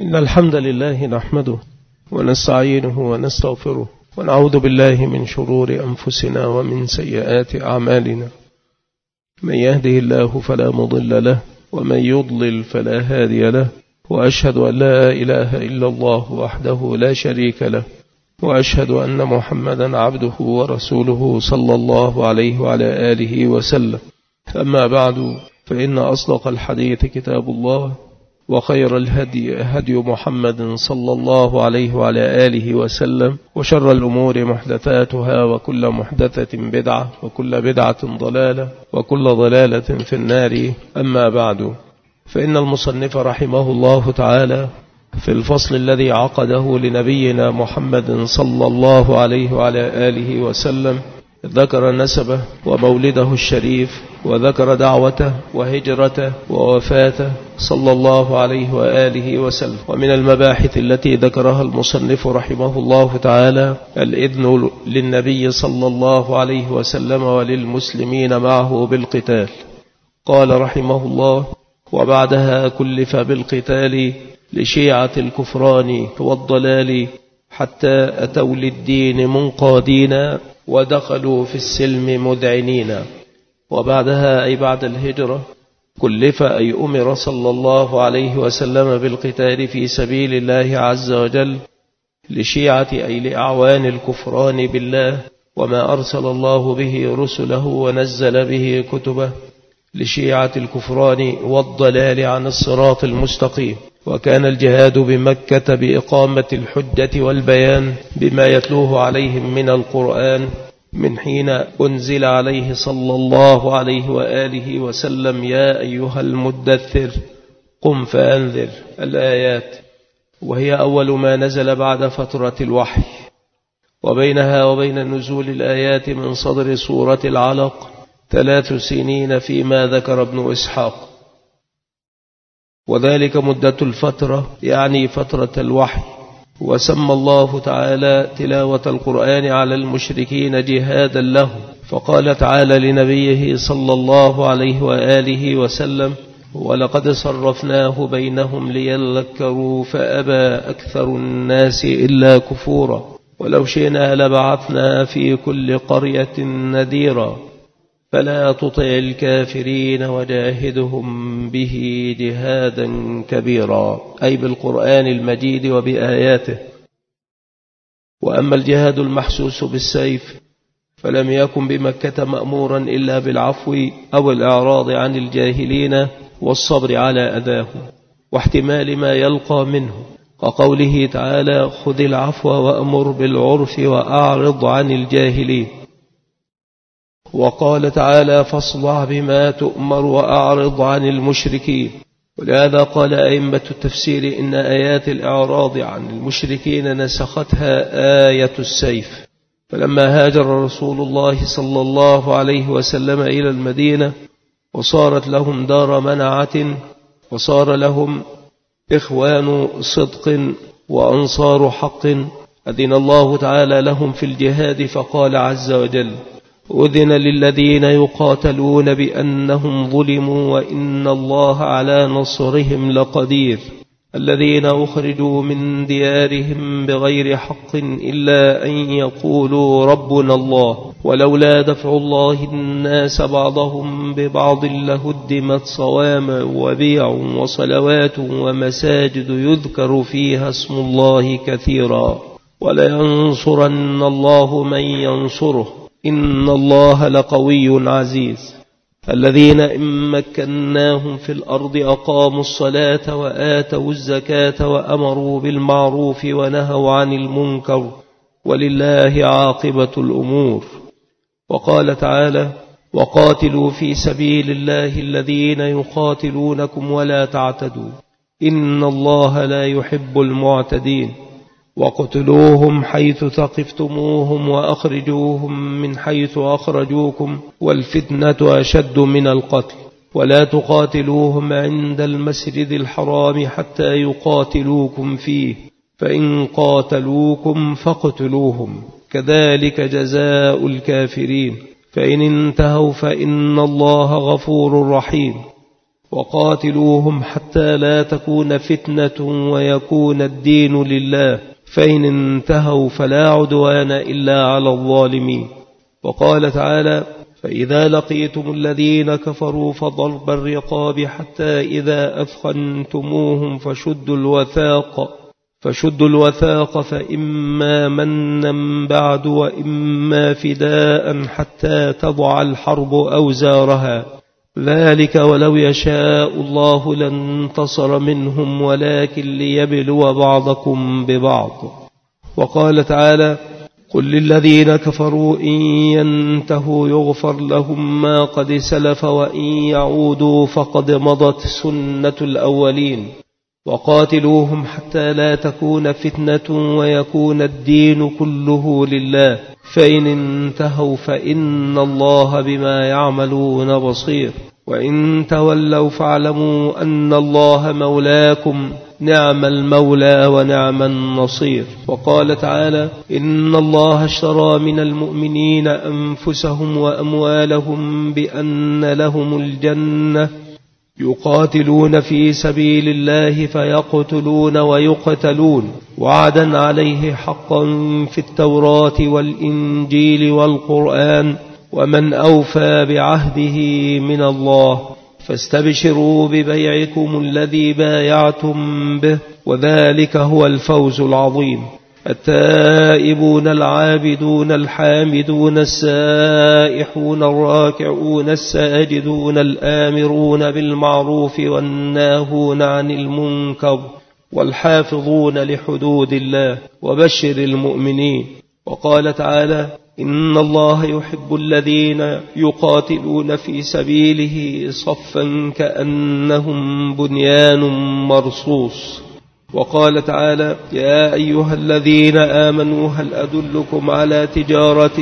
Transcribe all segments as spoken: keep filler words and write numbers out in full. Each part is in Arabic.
إن الحمد لله نحمده ونستعينه ونستغفره ونعوذ بالله من شرور أنفسنا ومن سيئات أعمالنا. من يهده الله فلا مضل له ومن يضلل فلا هادي له، وأشهد أن لا إله إلا الله وحده لا شريك له، وأشهد أن محمدا عبده ورسوله صلى الله عليه وعلى آله وسلم. أما بعد، فإن أصدق الحديث كتاب الله، وخير الهدي هدي محمد صلى الله عليه وعلى آله وسلم، وشر الأمور محدثاتها، وكل محدثة بدعة، وكل بدعة ضلالة، وكل ضلالة في النار. أما بعد، فإن المصنف رحمه الله تعالى في الفصل الذي عقده لنبينا محمد صلى الله عليه وعلى آله وسلم ذكر نسبه ومولده الشريف، وذكر دعوته وهجرته ووفاته صلى الله عليه وآله وسلم. ومن المباحث التي ذكرها المصنف رحمه الله تعالى الإذن للنبي صلى الله عليه وسلم وللمسلمين معه بالقتال. قال رحمه الله: وبعدها كلف بالقتال لشيعة الكفران والضلال، حتى أتوا للدين منقادين، ودخلوا في السلم مذعنين. وبعدها أي بعد الهجرة كلف أي أمر صلى الله عليه وسلم بالقتال في سبيل الله عز وجل لشيعة أي لأعوان الكفران بالله وما أرسل الله به رسله ونزل به كتبه، لشيعة الكفران والضلال عن الصراط المستقيم. وكان الجهاد بمكة بإقامة الحجة والبيان بما يتلوه عليهم من القرآن من حين أنزل عليه صلى الله عليه وآله وسلم: يا أيها المدثر قم فأنذر، الآيات، وهي أول ما نزل بعد فترة الوحي، وبينها وبين نزول الآيات من صدر سورة العلق ثلاث سنين فيما ذكر ابن إسحاق، وذلك مدة الفترة يعني فترة الوحي. وسمى الله تعالى تلاوة القرآن على المشركين جهادا له، فقال تعالى لنبيه صلى الله عليه وآله وسلم: ولقد صرفناه بينهم ليذكروا فأبى أكثر الناس إلا كفورا، ولو شئنا لبعثنا في كل قرية نذيرا، فلا تطع الكافرين وجاهدهم به جهادا كبيرا، أي بالقرآن المجيد وبآياته. وأما الجهاد المحسوس بالسيف فلم يكن بمكة مأمورا إلا بالعفو أو الإعراض عن الجاهلين والصبر على أذاهم واحتمال ما يلقى منه، وقوله تعالى: خذ العفو وأمر بالعرف وأعرض عن الجاهلين. وقال تعالى: فاصدع بما تؤمر وأعرض عن المشركين. ولهذا قال أئمة التفسير إن آيات الإعراض عن المشركين نسختها آية السيف. فلما هاجر رسول الله صلى الله عليه وسلم إلى المدينة وصارت لهم دار منعة، وصار لهم إخوان صدق وأنصار حق، أذن الله تعالى لهم في الجهاد، فقال عز وجل: أذن للذين يقاتلون بأنهم ظلموا وإن الله على نصرهم لقدير، الذين أخرجوا من ديارهم بغير حق إلا أن يقولوا ربنا الله، ولولا دفع الله الناس بعضهم ببعض لهدمت صوامع وبيع وصلوات ومساجد يذكر فيها اسم الله كثيرا، ولينصرن الله من ينصره، إن الله لقوي عزيز. الذين إن مكناهم في الأرض أقاموا الصلاة وآتوا الزكاة وأمروا بالمعروف ونهوا عن المنكر، ولله عاقبة الأمور. وقال تعالى: وقاتلوا في سبيل الله الذين يقاتلونكم ولا تعتدوا، إن الله لا يحب المعتدين. وقتلوهم حيث ثقفتموهم وأخرجوهم من حيث أخرجوكم، والفتنة أشد من القتل. ولا تقاتلوهم عند المسجد الحرام حتى يقاتلوكم فيه، فإن قاتلوكم فاقتلوهم، كذلك جزاء الكافرين، فإن انتهوا فإن الله غفور رحيم. وقاتلوهم حتى لا تكون فتنة ويكون الدين لله، فإن انتهوا فلا عدوان إلا على الظالمين. وقال تعالى: فإذا لقيتم الذين كفروا فضرب الرقاب حتى إذا أثخنتموهم فشدوا الوثاق فشدوا الوثاق فإما منا بعد وإما فداء حتى تضع الحرب أوزارها، ذلك ولو يشاء الله لانتصر منهم ولكن ليبلو بعضكم ببعض. وقال تعالى: قل للذين كفروا إن ينتهوا يغفر لهم ما قد سلف وإن يعودوا فقد مضت سنة الأولين، وقاتلوهم حتى لا تكون فتنة ويكون الدين كله لله، فإن انتهوا فإن الله بما يعملون بصير، وإن تولوا فاعلموا أن الله مولاكم نعم المولى ونعم النصير. وقال تعالى: إن الله اشترى من المؤمنين أنفسهم وأموالهم بأن لهم الجنة يقاتلون في سبيل الله فيقتلون ويقتلون، وعدا عليه حقا في التوراة والإنجيل والقرآن، ومن أوفى بعهده من الله، فاستبشروا ببيعكم الذي بايعتم به، وذلك هو الفوز العظيم. التائبون العابدون الحامدون السائحون الراكعون الساجدون الآمرون بالمعروف والناهون عن المنكر والحافظون لحدود الله، وبشر المؤمنين. وقال تعالى: إن الله يحب الذين يقاتلون في سبيله صفا كأنهم بنيان مرصوص. وقال تعالى: يا أيها الذين آمنوا هل أدلكم على تجارة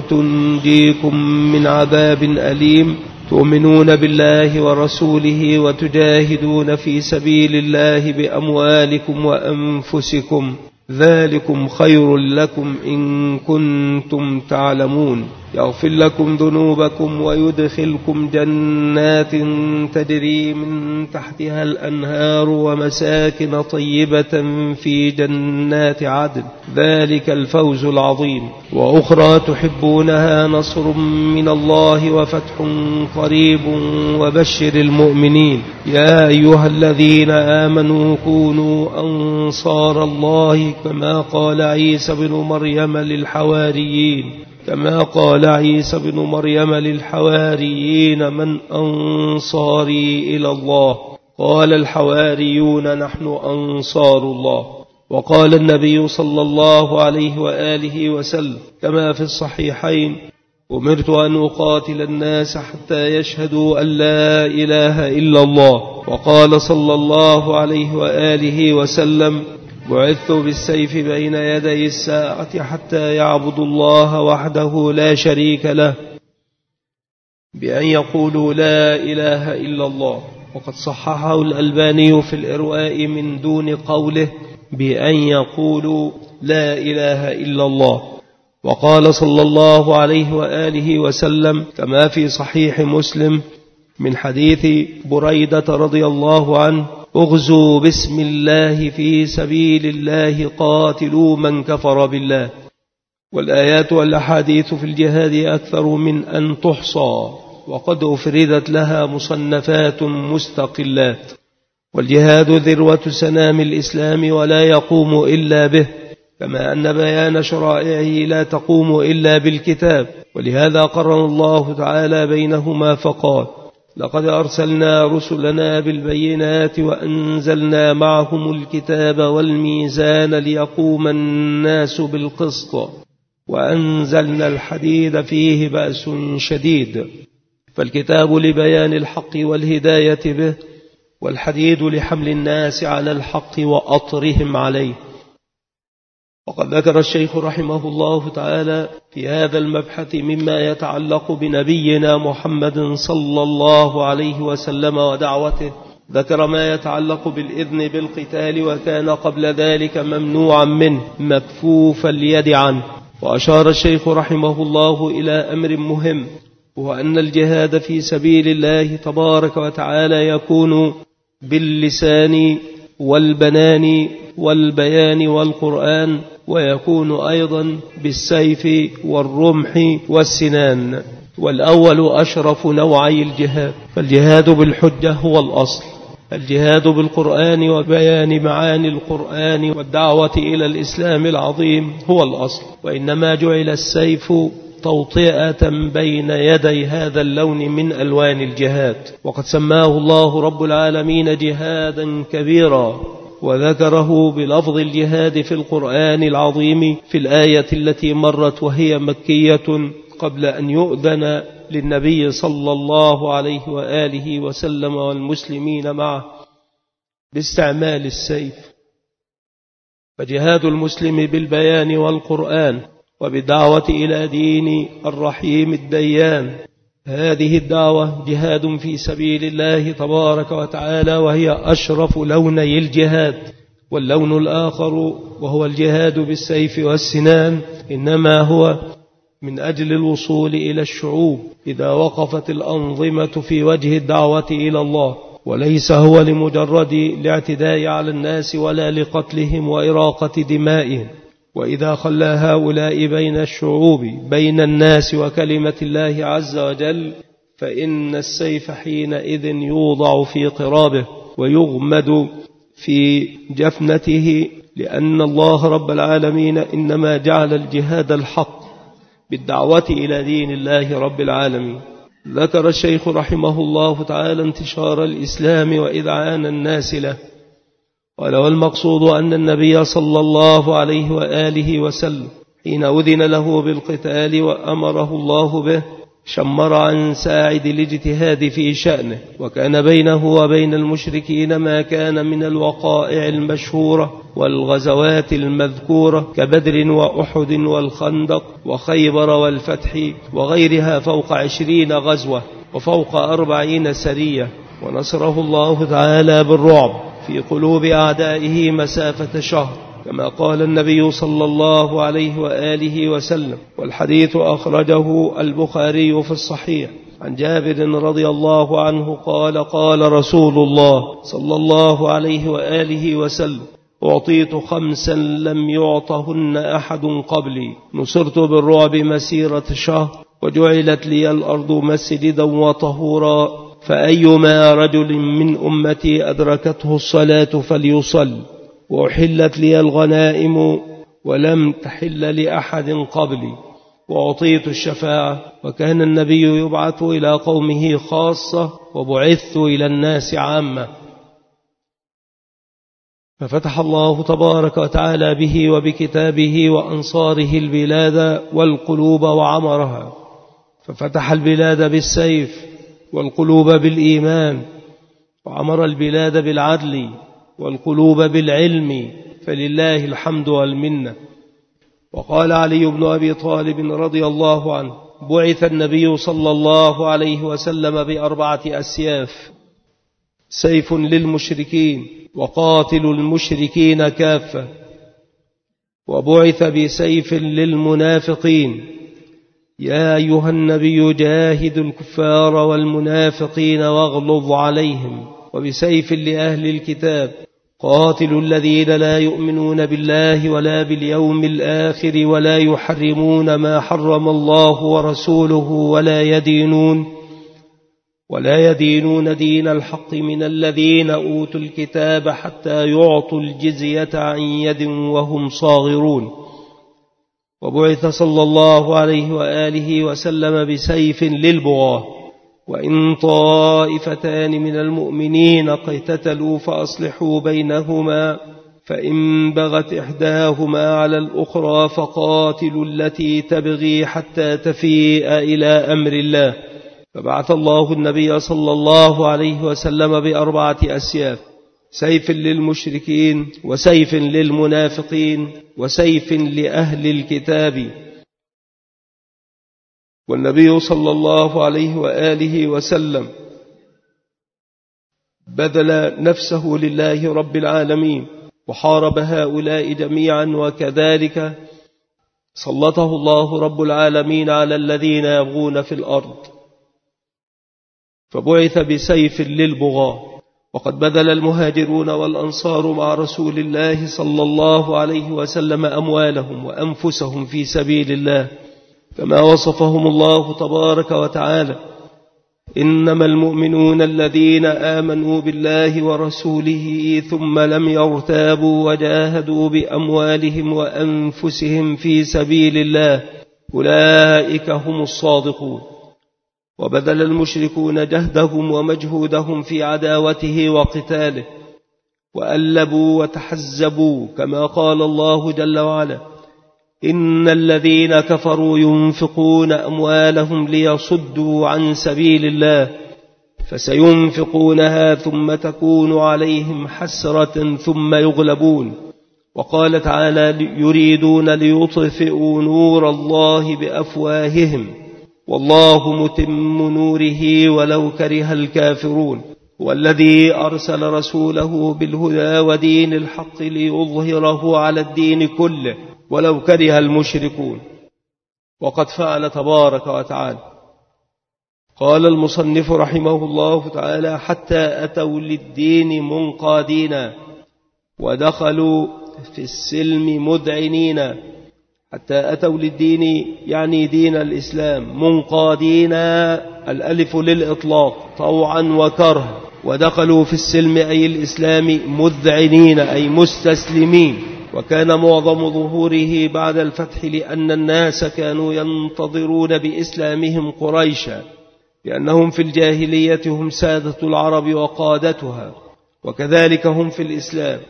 تنجيكم من عذاب أليم تؤمنون بالله ورسوله وتجاهدون في سبيل الله بأموالكم وأنفسكم، ذلكم خير لكم إن كنتم تعلمون، يغفر لكم ذنوبكم ويدخلكم جنات تجري من تحتها الأنهار ومساكن طيبة في جنات عدن، ذلك الفوز العظيم. وأخرى تحبونها نصر من الله وفتح قريب وبشر المؤمنين. يا أيها الذين آمنوا كونوا أنصار الله كما قال عيسى بن مريم للحواريين كما قال عيسى بن مريم للحواريين من أنصاري إلى الله؟ قال الحواريون نحن أنصار الله. وقال النبي صلى الله عليه وآله وسلم كما في الصحيحين: أمرت أن أقاتل الناس حتى يشهدوا أن لا إله إلا الله. وقال صلى الله عليه وآله وسلم: بعثت بالسيف بين يدي الساعة حتى يعبدوا الله وحده لا شريك له بأن يقولوا لا إله إلا الله. وقد صححه الألباني في الإرواء من دون قوله بأن يقولوا لا إله إلا الله. وقال صلى الله عليه وآله وسلم كما في صحيح مسلم من حديث بريدة رضي الله عنه: اغزوا بسم الله في سبيل الله قاتلوا من كفر بالله. والآيات والأحاديث في الجهاد أكثر من أن تحصى، وقد أفردت لها مصنفات مستقلات. والجهاد ذروة سنام الإسلام ولا يقوم إلا به، كما أن بيان شرائعه لا تقوم إلا بالكتاب. ولهذا قرن الله تعالى بينهما فقال: لقد أرسلنا رسلنا بالبينات وأنزلنا معهم الكتاب والميزان ليقوم الناس بالقسط وأنزلنا الحديد فيه بأس شديد. فالكتاب لبيان الحق والهداية به، والحديد لحمل الناس على الحق وأطرهم عليه. وقد ذكر الشيخ رحمه الله تعالى في هذا المبحث مما يتعلق بنبينا محمد صلى الله عليه وسلم ودعوته، ذكر ما يتعلق بالإذن بالقتال، وكان قبل ذلك ممنوعا منه مكفوف اليد عنه. وأشار الشيخ رحمه الله إلى أمر مهم، وأن الجهاد في سبيل الله تبارك وتعالى يكون باللسان والبنان والبيان والقرآن، ويكون أيضا بالسيف والرمح والسنان، والأول أشرف نوعي الجهاد، فالجهاد بالحجة هو الأصل، الجهاد بالقرآن وبيان معاني القرآن والدعوة إلى الإسلام العظيم هو الأصل، وإنما جعل السيف توطئة بين يدي هذا اللون من ألوان الجهاد، وقد سماه الله رب العالمين جهادا كبيرا، وذكره بلفظ الجهاد في القرآن العظيم في الآية التي مرت وهي مكية قبل أن يؤذن للنبي صلى الله عليه وآله وسلم والمسلمين معه باستعمال السيف. فجهاد المسلم بالبيان والقرآن وبالدعوة إلى دين الرحيم الديان، هذه الدعوة جهاد في سبيل الله تبارك وتعالى، وهي أشرف لوني الجهاد. واللون الآخر وهو الجهاد بالسيف والسنان إنما هو من أجل الوصول إلى الشعوب إذا وقفت الأنظمة في وجه الدعوة إلى الله، وليس هو لمجرد الاعتداء على الناس ولا لقتلهم وإراقة دمائهم. وإذا خلى هؤلاء بين الشعوب بين الناس وكلمة الله عز وجل، فإن السيف حينئذ يوضع في قرابه ويغمد في جفنته، لأن الله رب العالمين إنما جعل الجهاد الحق بالدعوة إلى دين الله رب العالمين. ذكر الشيخ رحمه الله تعالى انتشار الإسلام وإذعان الناس له، قال: والمقصود أن النبي صلى الله عليه وآله وسلم حين أذن له بالقتال وأمره الله به شمر عن ساعد الاجتهاد في شأنه، وكان بينه وبين المشركين ما كان من الوقائع المشهورة والغزوات المذكورة كبدر وأحد والخندق وخيبر والفتح وغيرها، فوق عشرين غزوة وفوق أربعين سرية، ونصره الله تعالى بالرعب في قلوب أعدائه مسافة شهر، كما قال النبي صلى الله عليه وآله وسلم. والحديث أخرجه البخاري في الصحيح عن جابر رضي الله عنه قال: قال رسول الله صلى الله عليه وآله وسلم: أعطيت خمسا لم يعطهن أحد قبلي، نصرت بالرعب مسيرة شهر، وجعلت لي الأرض مسجدا وطهورا، فأيما رجل من أمتي أدركته الصلاة فليصل، وأحلت لي الغنائم ولم تحل لأحد قبلي، وأعطيت الشفاعة، وكان النبي يبعث إلى قومه خاصة وبعثت إلى الناس عامة. ففتح الله تبارك وتعالى به وبكتابه وأنصاره البلاد والقلوب وعمرها، ففتح البلاد بالسيف والقلوب بالإيمان، وعمر البلاد بالعدل والقلوب بالعلم، فلله الحمد والمنة. وقال علي بن أبي طالب رضي الله عنه: بعث النبي صلى الله عليه وسلم بأربعة أسياف: سيف للمشركين وقاتل المشركين كافة، وبعث بسيف للمنافقين: يا أيها النبي جاهد الكفار والمنافقين واغلظ عليهم، وبسيف لأهل الكتاب: قاتلوا الذين لا يؤمنون بالله ولا باليوم الآخر ولا يحرمون ما حرم الله ورسوله ولا يدينون ولا يدينون دين الحق من الذين أوتوا الكتاب حتى يعطوا الجزية عن يد وهم صاغرون. وبعث صلى الله عليه وآله وسلم بسيف للبغاة: وإن طائفتان من المؤمنين اقتتلوا فأصلحوا بينهما، فإن بغت إحداهما على الأخرى فقاتلوا التي تبغي حتى تفيء إلى أمر الله. فبعث الله النبي صلى الله عليه وسلم بأربعة أسياف: سيف للمشركين، وسيف للمنافقين، وسيف لأهل الكتاب. والنبي صلى الله عليه وآله وسلم بذل نفسه لله رب العالمين وحارب هؤلاء جميعا، وكذلك سلطه الله رب العالمين على الذين يبغون في الأرض، فبعث بسيف للبغاة. وقد بذل المهاجرون والأنصار مع رسول الله صلى الله عليه وسلم أموالهم وأنفسهم في سبيل الله كما وصفهم الله تبارك وتعالى: إنما المؤمنون الذين آمنوا بالله ورسوله ثم لم يرتابوا وجاهدوا بأموالهم وأنفسهم في سبيل الله أولئك هم الصادقون. وبذل المشركون جهدهم ومجهودهم في عداوته وقتاله وألبوا وتحزبوا كما قال الله جل وعلا: إن الذين كفروا ينفقون أموالهم ليصدوا عن سبيل الله فسينفقونها ثم تكون عليهم حسرة ثم يغلبون. وقال تعالى: يريدون ليطفئوا نور الله بأفواههم والله متم نوره ولو كره الكافرون. والذي أرسل رسوله بالهدى ودين الحق ليظهره على الدين كله ولو كره المشركون. وقد فعل تبارك وتعالى. قال المصنف رحمه الله تعالى: حتى أتوا للدين منقادين ودخلوا في السلم مذعنين. حتى أتوا للدين يعني دين الإسلام، منقادين الألف للإطلاق طوعا وكره، ودخلوا في السلم أي الإسلام مذعنين أي مستسلمين. وكان معظم ظهوره بعد الفتح لأن الناس كانوا ينتظرون بإسلامهم قريشا، لأنهم في الجاهلية هم سادة العرب وقادتها، وكذلك هم في الإسلام.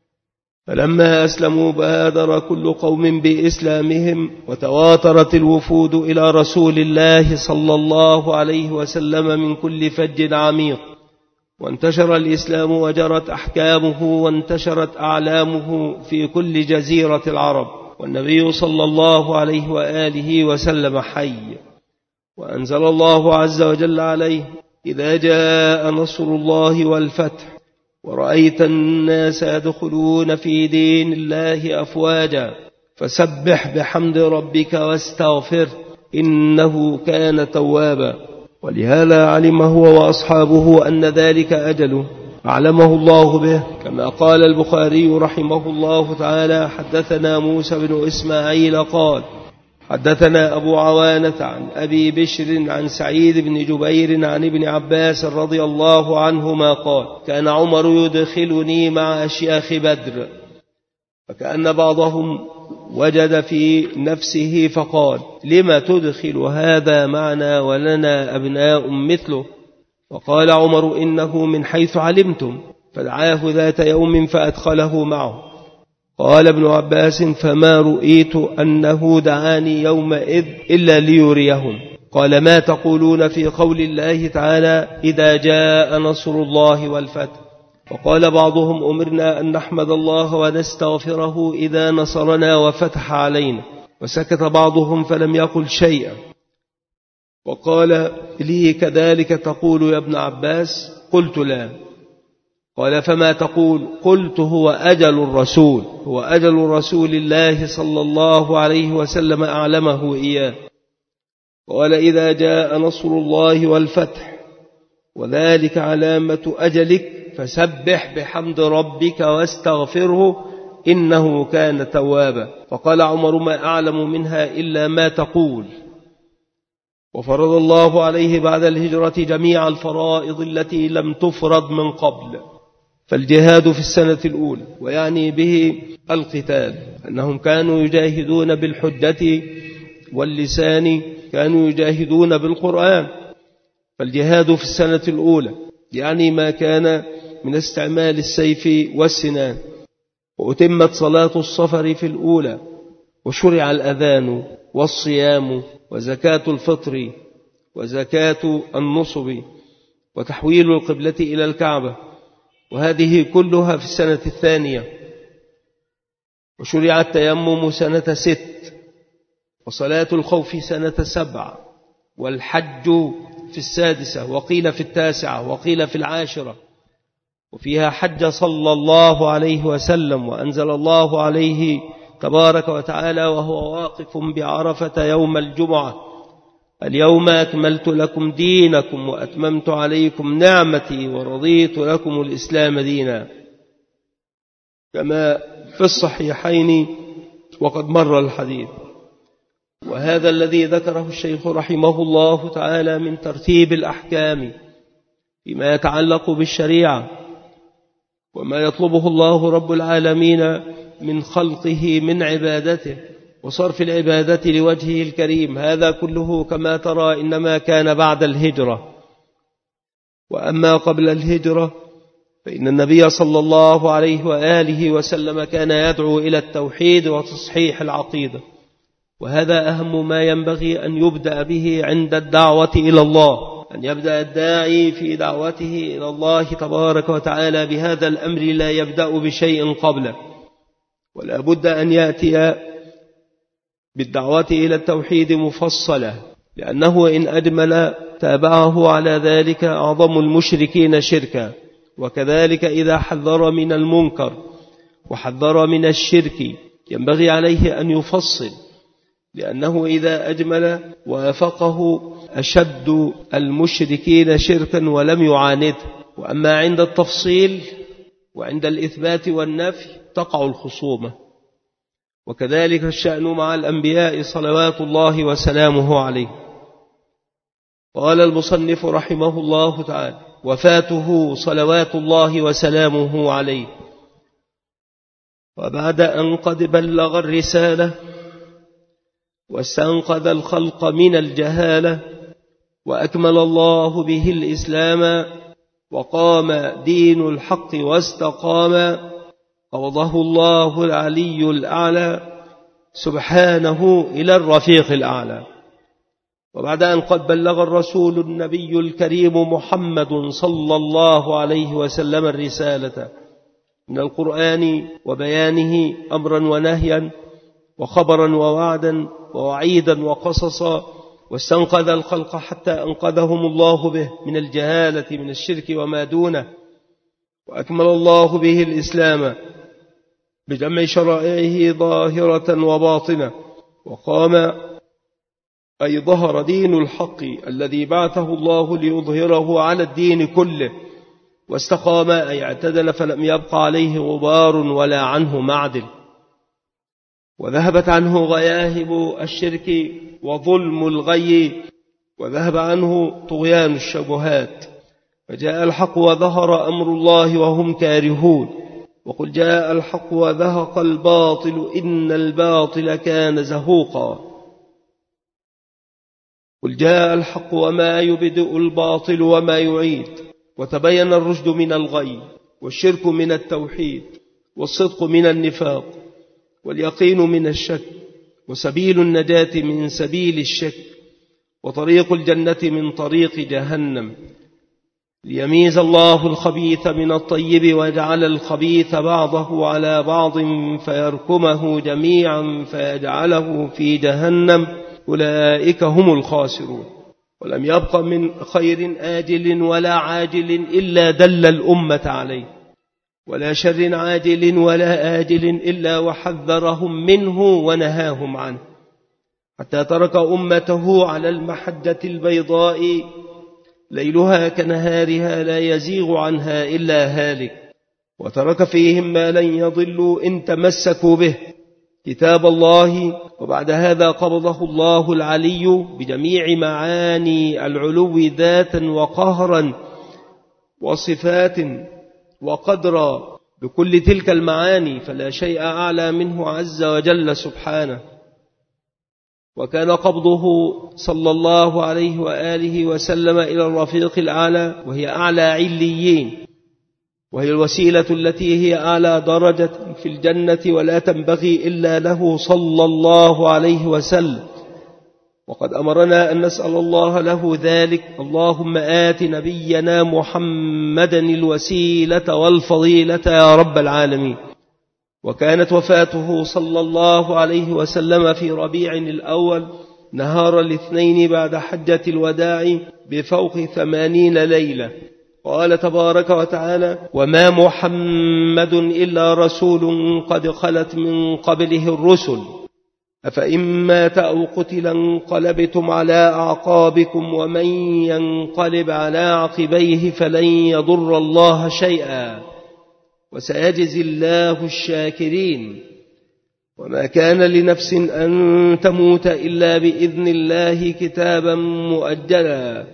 فلما أسلموا بادر كل قوم بإسلامهم، وتواترت الوفود إلى رسول الله صلى الله عليه وسلم من كل فج عميق، وانتشر الإسلام وجرت أحكامه وانتشرت أعلامه في كل جزيرة العرب، والنبي صلى الله عليه وآله وسلم حي. وأنزل الله عز وجل عليه: إذا جاء نصر الله والفتح ورأيت الناس يدخلون في دين الله أفواجا فسبح بحمد ربك واستغفر إنه كان توابا. ولهذا علم هو وأصحابه أن ذلك أجله، أعلمه الله به، كما قال البخاري رحمه الله تعالى: حدثنا موسى بن إسماعيل قال: حدثنا أبو عوانة عن أبي بشر عن سعيد بن جبير عن ابن عباس رضي الله عنهما قال: كان عمر يدخلني مع أشياخ بدر، فكأن بعضهم وجد في نفسه فقال: لما تدخل هذا معنا ولنا أبناء مثله؟ وقال عمر: إنه من حيث علمتم. فدعاه ذات يوم فأدخله معه. قال ابن عباس: فما رؤيت أنه دعاني يومئذ إلا ليريهم. قال: ما تقولون في قول الله تعالى: إذا جاء نصر الله والفتح؟ وقال بعضهم: أمرنا أن نحمد الله ونستغفره إذا نصرنا وفتح علينا. وسكت بعضهم فلم يقل شيئا. وقال لي: كذلك تقول يا ابن عباس؟ قلت: لا. قال: فما تقول؟ قلت: هو أجل الرسول، هو أجل رسول الله صلى الله عليه وسلم أعلمه إياه. قال: إذا جاء نصر الله والفتح وذلك علامة أجلك فسبح بحمد ربك واستغفره إنه كان توابا. فقال عمر: ما أعلم منها إلا ما تقول. وفرض الله عليه بعد الهجرة جميع الفرائض التي لم تفرض من قبل. فالجهاد في السنة الأولى، ويعني به القتال، أنهم كانوا يجاهدون بالحجة واللسان، كانوا يجاهدون بالقرآن. فالجهاد في السنة الأولى يعني ما كان من استعمال السيف والسنان. وأتمت صلاة الصفر في الأولى، وشرع الأذان والصيام وزكاة الفطر وزكاة النصب وتحويل القبلة إلى الكعبة، وهذه كلها في السنة الثانية. وشرع التيمم سنة ست، وصلاة الخوف سنة سبع، والحج في السادسة، وقيل في التاسعة، وقيل في العاشرة. وفيها حج صلى الله عليه وسلم، وأنزل الله عليه تبارك وتعالى وهو واقف بعرفة يوم الجمعة: اليوم أكملت لكم دينكم وأتممت عليكم نعمتي ورضيت لكم الإسلام دينا، كما في الصحيحين وقد مر الحديث. وهذا الذي ذكره الشيخ رحمه الله تعالى من ترتيب الأحكام فيما يتعلق بالشريعة وما يطلبه الله رب العالمين من خلقه من عبادته وصرف العبادة لوجهه الكريم، هذا كله كما ترى إنما كان بعد الهجرة. وأما قبل الهجرة فإن النبي صلى الله عليه وآله وسلم كان يدعو إلى التوحيد وتصحيح العقيدة، وهذا أهم ما ينبغي أن يبدأ به عند الدعوة إلى الله، أن يبدأ الداعي في دعوته إلى الله تبارك وتعالى بهذا الأمر، لا يبدأ بشيء قبله، ولا بد أن يأتي بالدعوة إلى التوحيد مفصلة، لأنه إن أجمل تابعه على ذلك أعظم المشركين شركا. وكذلك إذا حذر من المنكر وحذر من الشرك ينبغي عليه أن يفصل، لأنه إذا أجمل وافقه أشد المشركين شركا ولم يعاند. وأما عند التفصيل وعند الإثبات والنفي تقع الخصومة. وكذلك الشأن مع الأنبياء صلوات الله وسلامه عليه. قال المصنف رحمه الله تعالى: وفاته صلوات الله وسلامه عليه، وبعد أن قد بلغ الرسالة واستنقذ الخلق من الجهالة وأكمل الله به الإسلام وقام دين الحق واستقام، قبضه الله العلي الأعلى سبحانه إلى الرفيق الأعلى. وبعد أن قد بلغ الرسول النبي الكريم محمد صلى الله عليه وسلم الرسالة من القرآن وبيانه أمرا ونهيا وخبرا ووعدا ووعيدا وقصصا، واستنقذ الخلق حتى أنقذهم الله به من الجهالة من الشرك وما دونه، وأكمل الله به الإسلام بجمع شرائعه ظاهرة وباطنة، وقام أي ظهر دين الحق الذي بعثه الله ليظهره على الدين كله، واستقام أي اعتدل فلم يبق عليه غبار ولا عنه معدل، وذهبت عنه غياهب الشرك وظلم الغي، وذهب عنه طغيان الشبهات، فجاء الحق وظهر أمر الله وهم كارهون. وقل جاء الحق وذهق الباطل إن الباطل كان زهوقا. قل جاء الحق وما يبدئ الباطل وما يعيد، وتبين الرشد من الغي، والشرك من التوحيد، والصدق من النفاق، واليقين من الشك، وسبيل النجاة من سبيل الشك، وطريق الجنة من طريق جهنم، ليميز الله الخبيث من الطيب ويجعل الخبيث بعضه على بعض فيركمه جميعا فيجعله في جهنم، أولئك هم الخاسرون. ولم يبق من خير آجل ولا عاجل إلا دل الأمة عليه، ولا شر عاجل ولا آجل إلا وحذرهم منه ونهاهم عنه، حتى ترك أمته على المحجة البيضاء ليلها كنهارها لا يزيغ عنها إلا هالك، وترك فيهم ما لن يضلوا إن تمسكوا به، كتاب الله. وبعد هذا قبضه الله العلي بجميع معاني العلو ذاتا وقهرا وصفات وقدرا، بكل تلك المعاني، فلا شيء أعلى منه عز وجل سبحانه. وكان قبضه صلى الله عليه وآله وسلم إلى الرفيق الأعلى، وهي أعلى عليين، وهي الوسيلة التي هي أعلى درجة في الجنة ولا تنبغي إلا له صلى الله عليه وسلم. وقد أمرنا أن نسأل الله له ذلك: اللهم آت نبينا محمدا الوسيلة والفضيلة يا رب العالمين. وكانت وفاته صلى الله عليه وسلم في ربيع الأول نهار الاثنين بعد حجة الوداع بفوق ثمانين ليلة. قال تبارك وتعالى: وما محمد إلا رسول قد خلت من قبله الرسل، أفإن مات أو قتل انقلبتم على أعقابكم ومن ينقلب على عقبيه فلن يضر الله شيئا وسيجزي الله الشاكرين. وما كان لنفس أن تموت إلا بإذن الله كتابا مؤجلا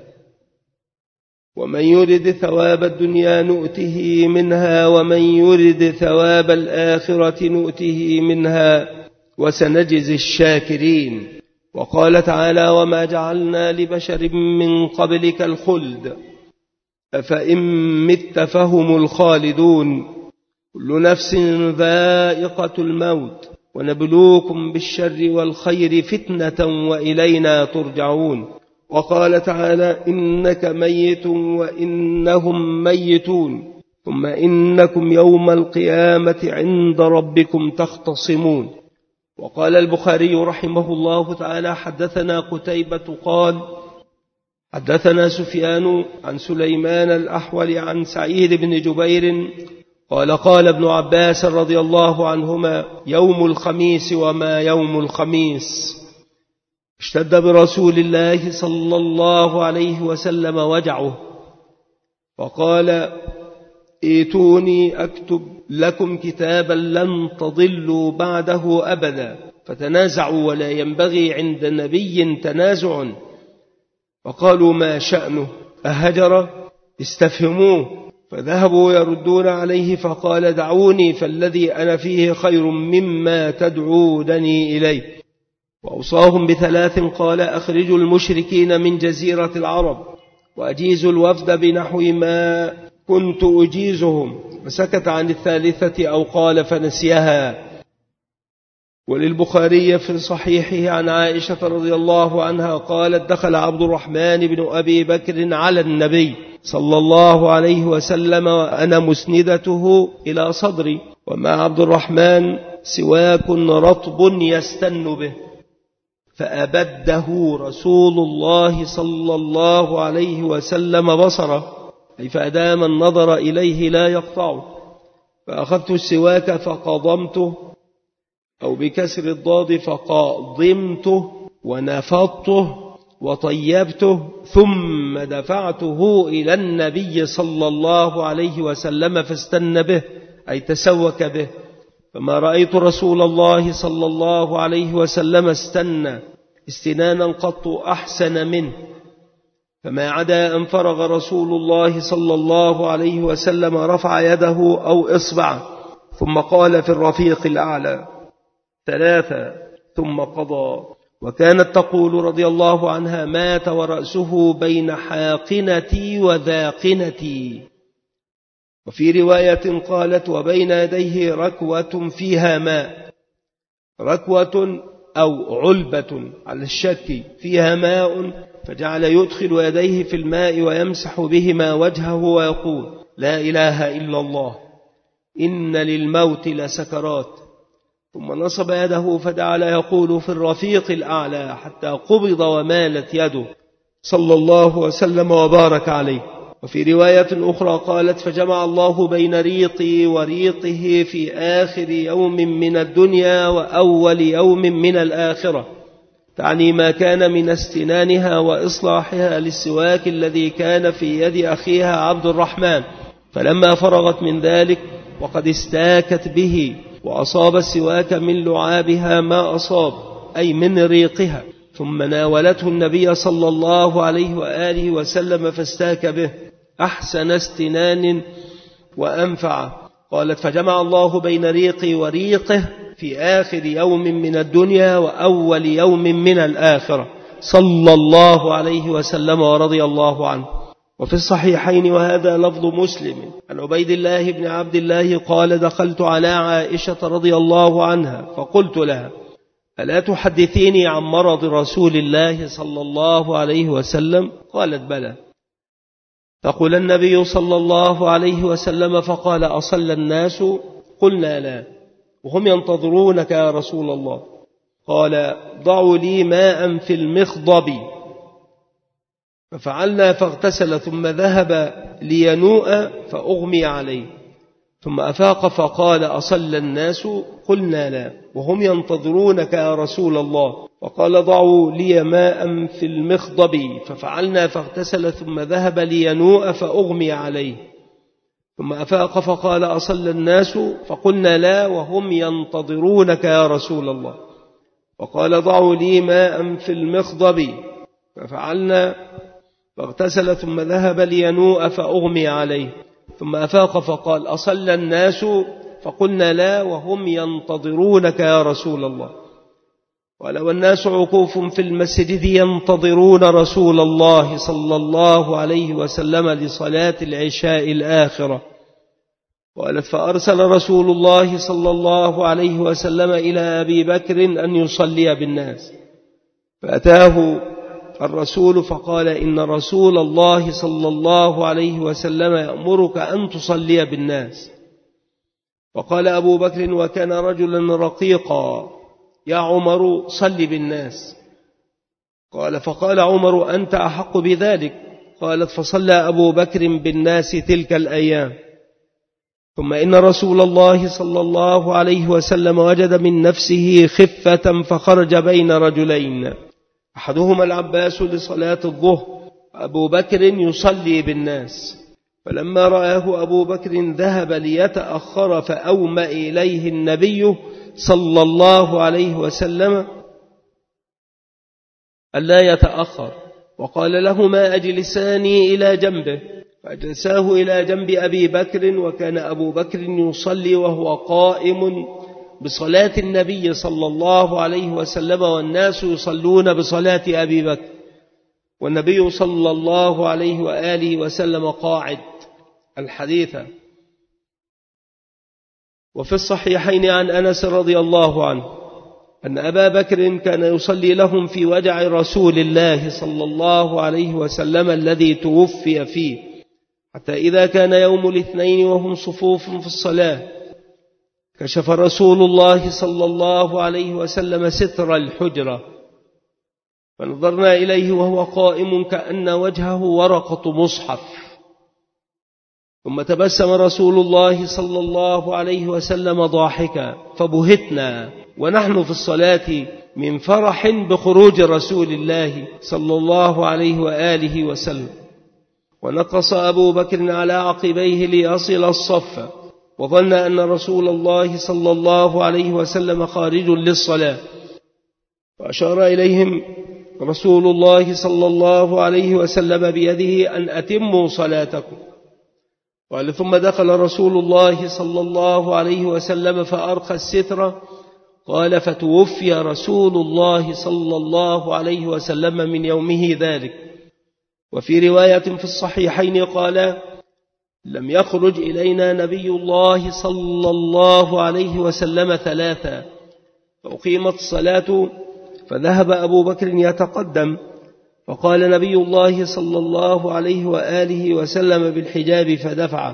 ومن يرد ثواب الدنيا نؤته منها ومن يرد ثواب الآخرة نؤته منها وسنجزي الشاكرين. وقال تعالى وما جعلنا لبشر من قبلك الخلد أفإن مت فهم الخالدون كل نفس ذائقة الموت ونبلوكم بالشر والخير فتنة وإلينا ترجعون. وقال تعالى إنك ميت وإنهم ميتون ثم إنكم يوم القيامة عند ربكم تختصمون. وقال البخاري رحمه الله تعالى حدثنا قتيبة قال حدثنا سفيان عن سليمان الأحول عن سعيد بن جبير قال قال ابن عباس رضي الله عنهما يوم الخميس وما يوم الخميس اشتد برسول الله صلى الله عليه وسلم وجعه فقال ائتوني أكتب لكم كتابا لن تضلوا بعده أبدا فتنازعوا ولا ينبغي عند نبي تنازع. فقالوا ما شأنه أهجر استفهموه فذهبوا يردون عليه فقال دعوني فالذي أنا فيه خير مما تدعونني إليه. وأوصاهم بثلاث قال أخرجوا المشركين من جزيرة العرب وأجيزوا الوفد بنحو ما كنت أجيزهم وسكت عن الثالثة أو قال فنسيها. وللبخاري في صحيحه عن عائشة رضي الله عنها قالت دخل عبد الرحمن بن أبي بكر على النبي صلى الله عليه وسلم وأنا مسندته إلى صدري ومع عبد الرحمن سواك رطب يستن به فأبده رسول الله صلى الله عليه وسلم بصره أي فأدام النظر إليه لا يقطعه. فأخذت السواك فقضمته أو بكسر الضاد فقاضمته ونفضته وطيبته ثم دفعته إلى النبي صلى الله عليه وسلم فاستن به أي تسوك به. فما رأيت رسول الله صلى الله عليه وسلم استنى استنانا قط أحسن منه. فما عدا أن فرغ رسول الله صلى الله عليه وسلم رفع يده أو إصبع ثم قال في الرفيق الأعلى ثلاثة ثم قضى. وكانت تقول رضي الله عنها مات ورأسه بين حاقنتي وذاقنتي. وفي رواية قالت وبين يديه ركوة فيها ماء ركوة أو علبة على الشك فيها ماء فجعل يدخل يديه في الماء ويمسح بهما وجهه ويقول لا إله إلا الله إن للموت لسكرات. ثم نصب يده فجعل يقول في الرفيق الأعلى حتى قبض ومالت يده صلى الله وسلم وبارك عليه. وفي رواية أخرى قالت فجمع الله بين ريقي وريقه في آخر يوم من الدنيا وأول يوم من الآخرة تعني ما كان من استنانها وإصلاحها للسواك الذي كان في يد أخيها عبد الرحمن. فلما فرغت من ذلك وقد استاكت به وأصاب السواك من لعابها ما أصاب أي من ريقها ثم ناولته النبي صلى الله عليه وآله وسلم فاستاك به أحسن استنان وأنفع. قالت فجمع الله بين ريقي وريقه في آخر يوم من الدنيا وأول يوم من الآخرة صلى الله عليه وسلم ورضي الله عنه. وفي الصحيحين وهذا لفظ مسلم عن عبيد الله بن عبد الله قال دخلت على عائشة رضي الله عنها فقلت لها ألا تحدثيني عن مرض رسول الله صلى الله عليه وسلم؟ قالت بلى. فقال النبي صلى الله عليه وسلم فقال أصلى الناس؟ قلنا لا وهم ينتظرونك يا رسول الله. قال ضعوا لي ماء في المخضب ففعلنا فاغتسل ثم ذهب لينوء فأغمي عليه ثم أفاق فقال: أصلى الناس؟ قلنا: لا، وهم ينتظرونك يا رسول الله. وقال: ضعوا لي ماء في المخضب، ففعلنا فاغتسل ثم ذهب لينوء فأغمي عليه. ثم أفاق فقال: أصلى الناس؟ فقلنا: لا، وهم ينتظرونك يا رسول الله. وقال: ضعوا لي ماء في المخضب، ففعلنا فاغتسل ثم ذهب لينوء فأغمي عليه. ثم أفاق فقال: أصلى الناس؟ فقلنا: لا، وهم ينتظرونك يا رسول الله. قال: والناس عكوف في المسجد ينتظرون رسول الله صلى الله عليه وسلم لصلاة العشاء الآخرة. قالت: فأرسل رسول الله صلى الله عليه وسلم إلى أبي بكر أن يصلي بالناس، فأتاه الرسول فقال: إن رسول الله صلى الله عليه وسلم يأمرك أن تصلي بالناس. وقال أبو بكر وكان رجلا رقيقا: يا عمر صل بالناس. قال: فقال عمر: أنت أحق بذلك. قالت: فصلى أبو بكر بالناس تلك الأيام. ثم إن رسول الله صلى الله عليه وسلم وجد من نفسه خفة فخرج بين رجلين، أحدهما العباس لصلاة الظهر، أبو بكر يصلي بالناس. فلما رآه أبو بكر ذهب ليتأخر، فأومأ إليه النبي صلى الله عليه وسلم ألا يتأخر، وقال لهما: أجلساني إلى جنبه. فأجلساه إلى جنب أبي بكر، وكان أبو بكر يصلي وهو قائم بصلاة النبي صلى الله عليه وسلم، والناس يصلون بصلاة أبي بكر، والنبي صلى الله عليه وآله وسلم قاعد. الحديث. وفي الصحيحين عن أنس رضي الله عنه أن أبا بكر كان يصلي لهم في وجع رسول الله صلى الله عليه وسلم الذي توفي فيه، حتى إذا كان يوم الاثنين وهم صفوف في الصلاة كشف رسول الله صلى الله عليه وسلم ستر الحجرة، فنظرنا إليه وهو قائم كأن وجهه ورقة مصحف. ثم تبسم رسول الله صلى الله عليه وسلم ضاحكا، فبهتنا ونحن في الصلاة من فرح بخروج رسول الله صلى الله عليه وآله وسلم. ونقص أبو بكر على عقبيه ليصل الصف، وظن أن رسول الله صلى الله عليه وسلم خارج للصلاة، فأشار إليهم رسول الله صلى الله عليه وسلم بيده أن أتموا صلاتكم. قال: ثم دخل رسول الله صلى الله عليه وسلم فأرخى الستر. قال: فتوفي رسول الله صلى الله عليه وسلم من يومه ذلك. وفي رواية في الصحيحين قال: لم يخرج إلينا نبي الله صلى الله عليه وسلم ثلاثا. فأقيمت الصلاة فذهب أبو بكر يتقدم، فقال نبي الله صلى الله عليه وآله وسلم بالحجاب فدفعه.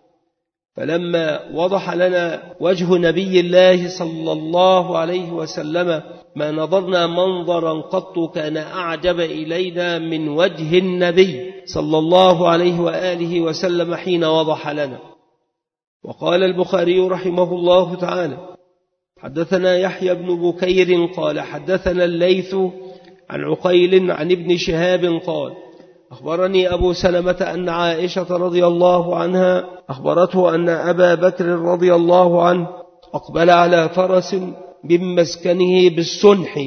فلما وضح لنا وجه نبي الله صلى الله عليه وسلم ما نظرنا منظرا قط كان أعجب إلينا من وجه النبي صلى الله عليه وآله وسلم حين وضح لنا. وقال البخاري رحمه الله تعالى: حدثنا يحيى بن بكير قال حدثنا الليث عن عقيل عن ابن شهاب قال: أخبرني أبو سلمة أن عائشة رضي الله عنها أخبرته أن أبا بكر رضي الله عنه أقبل على فرس من مسكنه بالسنح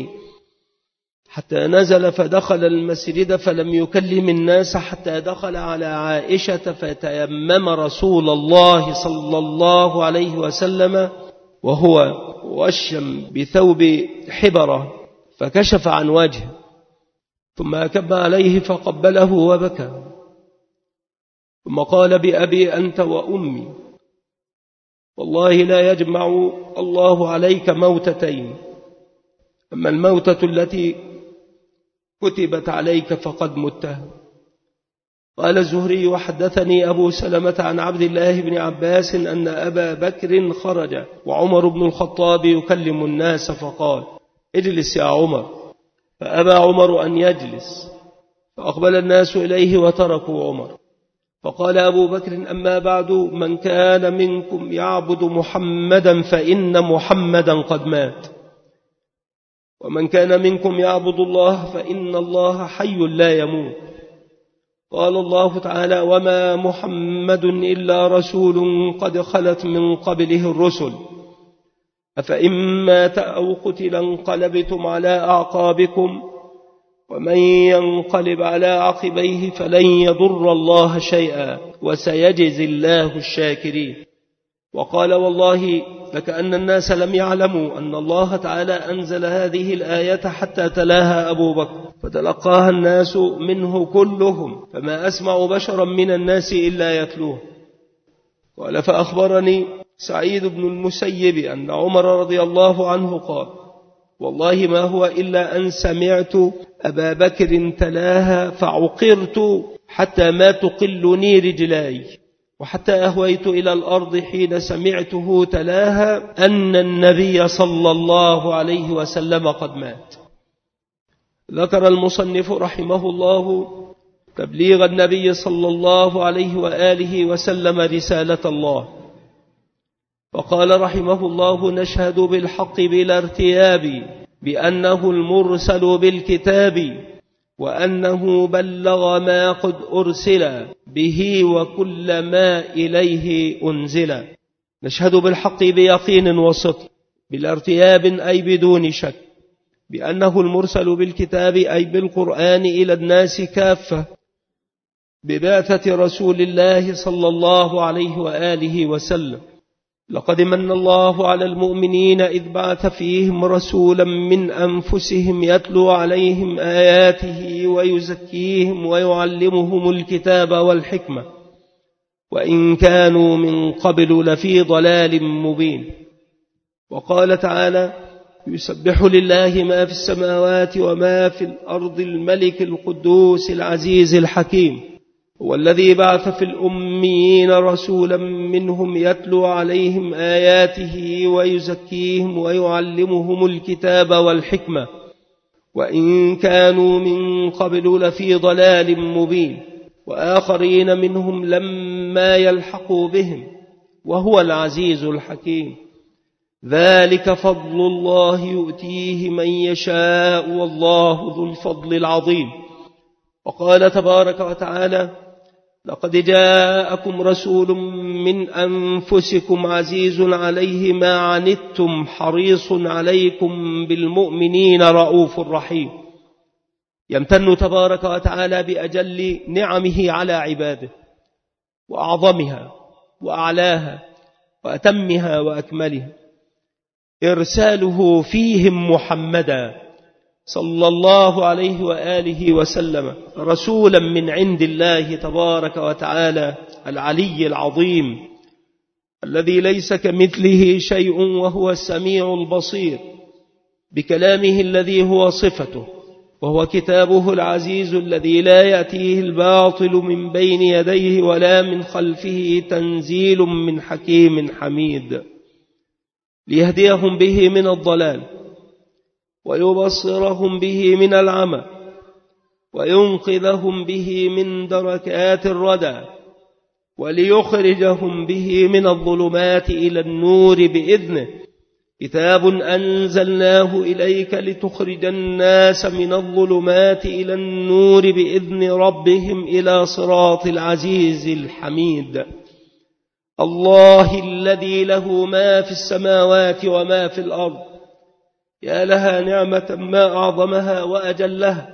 حتى نزل فدخل المسجد، فلم يكلم الناس حتى دخل على عائشة، فتيمم رسول الله صلى الله عليه وسلم وهو وشم بثوب حبرة، فكشف عن وجهه، ثم أكب عليه فقبله وبكى، ثم قال: بأبي أنت وأمي، والله لا يجمع الله عليك موتتين، أما الموتة التي كتبت عليك فقد متها. قال الزهري: وحدثني أبو سلمة عن عبد الله بن عباس أن أبا بكر خرج وعمر بن الخطاب يكلم الناس، فقال: اجلس يا عمر، فأبى عمر أن يجلس، فأقبل الناس إليه وتركوا عمر. فقال أبو بكر: أما بعد، من كان منكم يعبد محمدا فإن محمدا قد مات، ومن كان منكم يعبد الله فإن الله حي لا يموت. قال الله تعالى: وما محمد إلا رسول قد خلت من قبله الرسل أفإن مات أو قتل انقلبتم على أعقابكم ومن ينقلب على عقبيه فلن يضر الله شيئا وسيجزي الله الشاكرين. وقال: والله لكأن الناس لم يعلموا أن الله تعالى أنزل هذه الآية حتى تلاها أبو بكر، فتلقاها الناس منه كلهم، فما أسمع بشرا من الناس إلا يتلوه. قال: فأخبرني سعيد بن المسيب أن عمر رضي الله عنه قال: والله ما هو إلا أن سمعت أبا بكر تلاها فعقرت حتى ما تقلني رجلاي، وحتى أهويت إلى الأرض حين سمعته تلاها أن النبي صلى الله عليه وسلم قد مات. ذكر المصنف رحمه الله تبليغ النبي صلى الله عليه وآله وسلم رسالة الله، وقال رحمه الله: نشهد بالحق بلا ارتياب بأنه المرسل بالكتاب، وأنه بلغ ما قد أرسل به وكل ما إليه أنزل. نشهد بالحق بيقين وصدق بلا ارتياب أي بدون شك بأنه المرسل بالكتاب أي بالقرآن إلى الناس كافة ببعثة رسول الله صلى الله عليه وآله وسلم. لقد من الله على المؤمنين إذ بعث فيهم رسولا من أنفسهم يتلو عليهم آياته ويزكيهم ويعلمهم الكتاب والحكمة وإن كانوا من قبل لفي ضلال مبين. وقال تعالى: يسبح لله ما في السماوات وما في الأرض الملك القدوس العزيز الحكيم، هو الذي بعث في الأميين رسولا منهم يتلو عليهم آياته ويزكيهم ويعلمهم الكتاب والحكمة وإن كانوا من قبل لفي ضلال مبين، وآخرين منهم لما يلحقوا بهم وهو العزيز الحكيم. ذلك فضل الله يؤتيه من يشاء والله ذو الفضل العظيم. وقال تبارك وتعالى: لقد جاءكم رسول من أنفسكم عزيز عليه ما عنتم حريص عليكم بالمؤمنين رؤوف رحيم. يمتن تبارك وتعالى بأجل نعمه على عباده وأعظمها وأعلاها وأتمها وأكملها إرساله فيهم محمدا صلى الله عليه وآله وسلم رسولا من عند الله تبارك وتعالى العلي العظيم الذي ليس كمثله شيء وهو السميع البصير، بكلامه الذي هو صفته، وهو كتابه العزيز الذي لا يأتيه الباطل من بين يديه ولا من خلفه، تنزيل من حكيم حميد، ليهديهم به من الضلال ويبصرهم به من العمى وينقذهم به من دركات الردى وليخرجهم به من الظلمات إلى النور بإذنه. كتاب أنزلناه إليك لتخرج الناس من الظلمات إلى النور بإذن ربهم إلى صراط العزيز الحميد. الله الذي له ما في السماوات وما في الأرض، يا لها نعمة ما أعظمها وأجلها،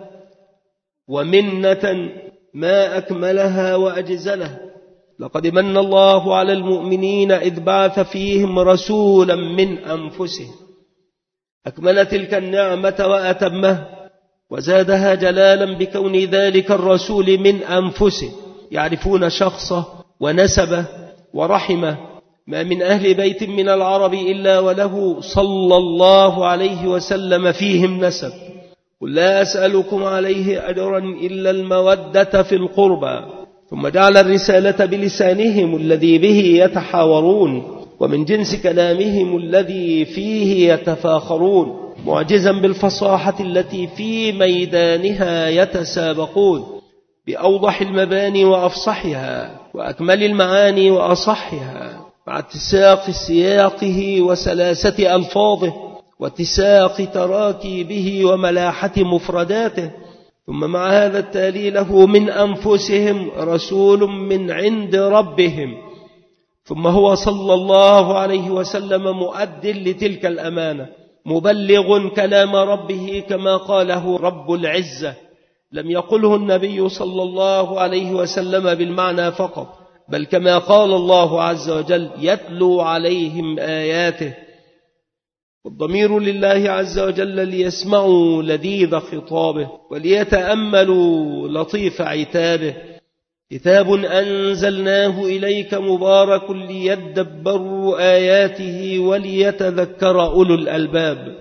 ومنة ما أكملها وأجزلها. لقد من الله على المؤمنين إذ بعث فيهم رسولا من أنفسهم، أكمل تلك النعمة وأتمها وزادها جلالا بكون ذلك الرسول من أنفسه، يعرفون شخصه ونسبه ورحمه. ما من أهل بيت من العرب إلا وله صلى الله عليه وسلم فيهم نسب. قل لا أسألكم عليه أجرا إلا المودة في القربى. ثم جعل الرسالة بلسانهم الذي به يتحاورون ومن جنس كلامهم الذي فيه يتفاخرون، معجزا بالفصاحة التي في ميدانها يتسابقون، بأوضح المباني وأفصحها وأكمل المعاني وأصحها، مع اتساق سياقه وسلاسة ألفاظه واتساق تراكيبه وملاحة مفرداته. ثم مع هذا التالي له من أنفسهم رسول من عند ربهم، ثم هو صلى الله عليه وسلم مؤد لتلك الأمانة، مبلغ كلام ربه كما قاله رب العزة. لم يقله النبي صلى الله عليه وسلم بالمعنى فقط، بل كما قال الله عز وجل يتلو عليهم آياته. والضمير لله عز وجل ليسمعوا لذيذ خطابه وليتأملوا لطيف عتابه. كتاب أنزلناه إليك مبارك ليدبروا آياته وليتذكر أولو الألباب.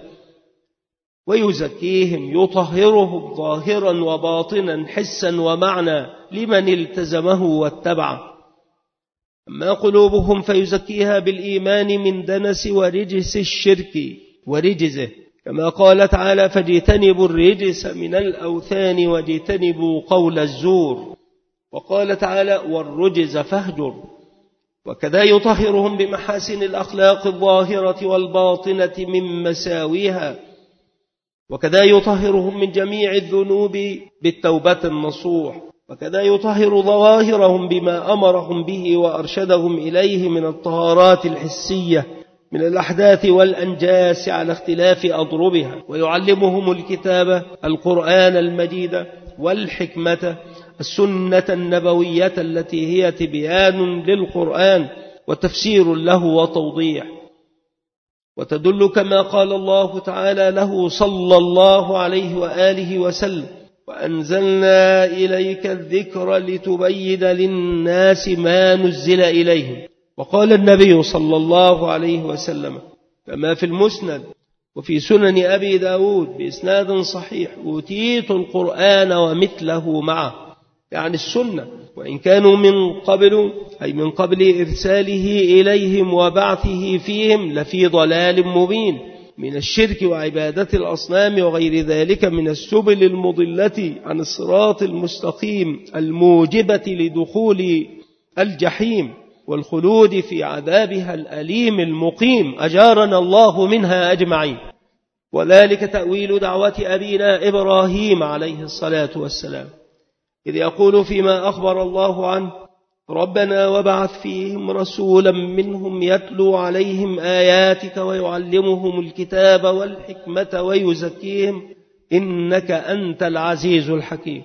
ويزكيهم، يطهرهم ظاهرا وباطنا حسا ومعنى لمن التزمه واتبعه. أما قلوبهم فيزكيها بالإيمان من دنس ورجس الشرك ورجزه، كما قال تعالى فاجتنبوا الرجس من الأوثان واجتنبوا قول الزور. وقال تعالى والرجز فاهجر. وكذا يطهرهم بمحاسن الأخلاق الظاهرة والباطنة من مساويها. وكذا يطهرهم من جميع الذنوب بالتوبة النصوح. وكذا يطهر ظواهرهم بما أمرهم به وأرشدهم إليه من الطهارات الحسية من الأحداث والأنجاس على اختلاف أضربها. ويعلمهم الكتاب القرآن المجيد والحكمة السنة النبوية التي هي تبيان للقرآن وتفسير له وتوضيح، وتدل كما قال الله تعالى له صلى الله عليه وآله وسلم وأنزلنا إليك الذكر لتبين للناس ما نزل إليهم. وقال النبي صلى الله عليه وسلم كما في المسند وفي سنن أبي داود بإسناد صحيح أوتيت القرآن ومثله معه، يعني السنة، وإن كانوا من قبل أي من قبل إرساله إليهم وبعثه فيهم لفي ضلال مبين من الشرك وعبادة الأصنام وغير ذلك من السبل المضلة عن الصراط المستقيم الموجبة لدخول الجحيم والخلود في عذابها الأليم المقيم، أجارنا الله منها أجمعين. وذلك تأويل دعوة أبينا إبراهيم عليه الصلاة والسلام، إذ يقول فيما أخبر الله عنه ربنا وابعث فيهم رسولا منهم يتلو عليهم آياتك ويعلمهم الكتاب والحكمة ويزكيهم إنك أنت العزيز الحكيم.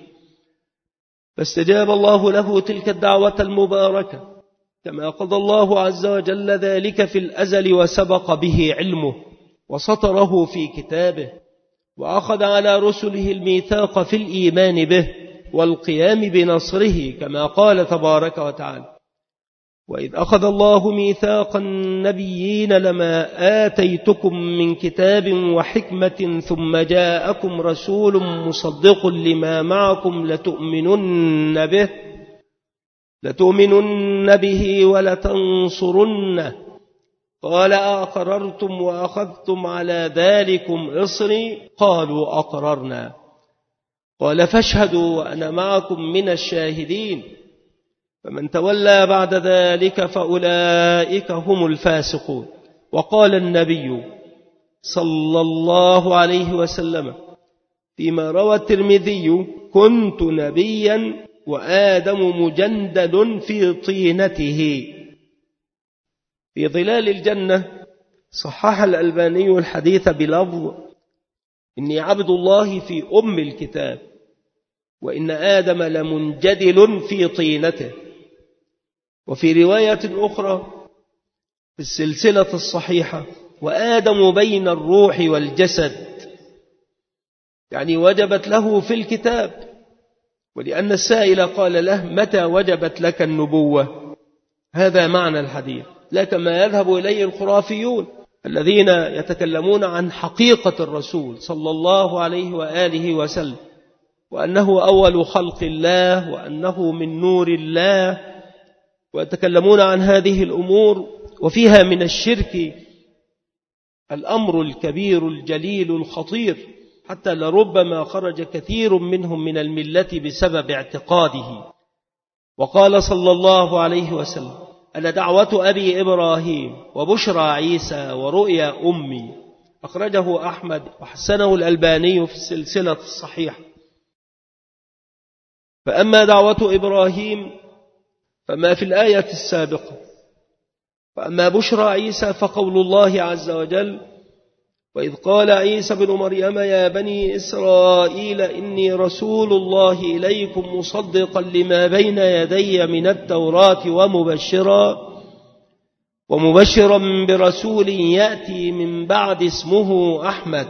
فاستجاب الله له تلك الدعوة المباركة كما قضى الله عز وجل ذلك في الأزل وسبق به علمه وسطره في كتابه، وأخذ على رسله الميثاق في الإيمان به والقيام بنصره كما قال تبارك وتعالى وإذ أخذ الله ميثاق النبيين لما آتيتكم من كتاب وحكمة ثم جاءكم رسول مصدق لما معكم لتؤمنن به لتؤمنن به ولتنصرنه قال أقررتم وأخذتم على ذلكم إصري قالوا أقررنا قال فاشهدوا وأنا معكم من الشاهدين فمن تولى بعد ذلك فأولئك هم الفاسقون. وقال النبي صلى الله عليه وسلم فيما روى الترمذي كنت نبيا وآدم مجندل في طينته في ظلال الجنة. صحح الألباني الحديث بلفظ إني عبد الله في أم الكتاب وإن آدم لمنجدل في طينته. وفي رواية أخرى في السلسلة الصحيحة وآدم بين الروح والجسد، يعني وجبت له في الكتاب. ولأن السائل قال له متى وجبت لك النبوة؟ هذا معنى الحديث، لا كما يذهب إليه الخرافيون الذين يتكلمون عن حقيقة الرسول صلى الله عليه وآله وسلم وأنه أول خلق الله وأنه من نور الله، ويتكلمون عن هذه الأمور وفيها من الشرك الأمر الكبير الجليل الخطير حتى لربما خرج كثير منهم من الملة بسبب اعتقاده. وقال صلى الله عليه وسلم: أنا دعوة أبي إبراهيم وبشرى عيسى ورؤيا أمي. أخرجه أحمد وحسنه الألباني في السلسلة الصحيحة. فأما دعوة إبراهيم فما في الآية السابقة، وأما بشرى عيسى فقول الله عز وجل: وإذ قال عيسى بن مريم يا بني إسرائيل إني رسول الله إليكم مصدقا لما بين يدي من التوراة ومبشرا ومبشرا برسول يأتي من بعد اسمه أحمد.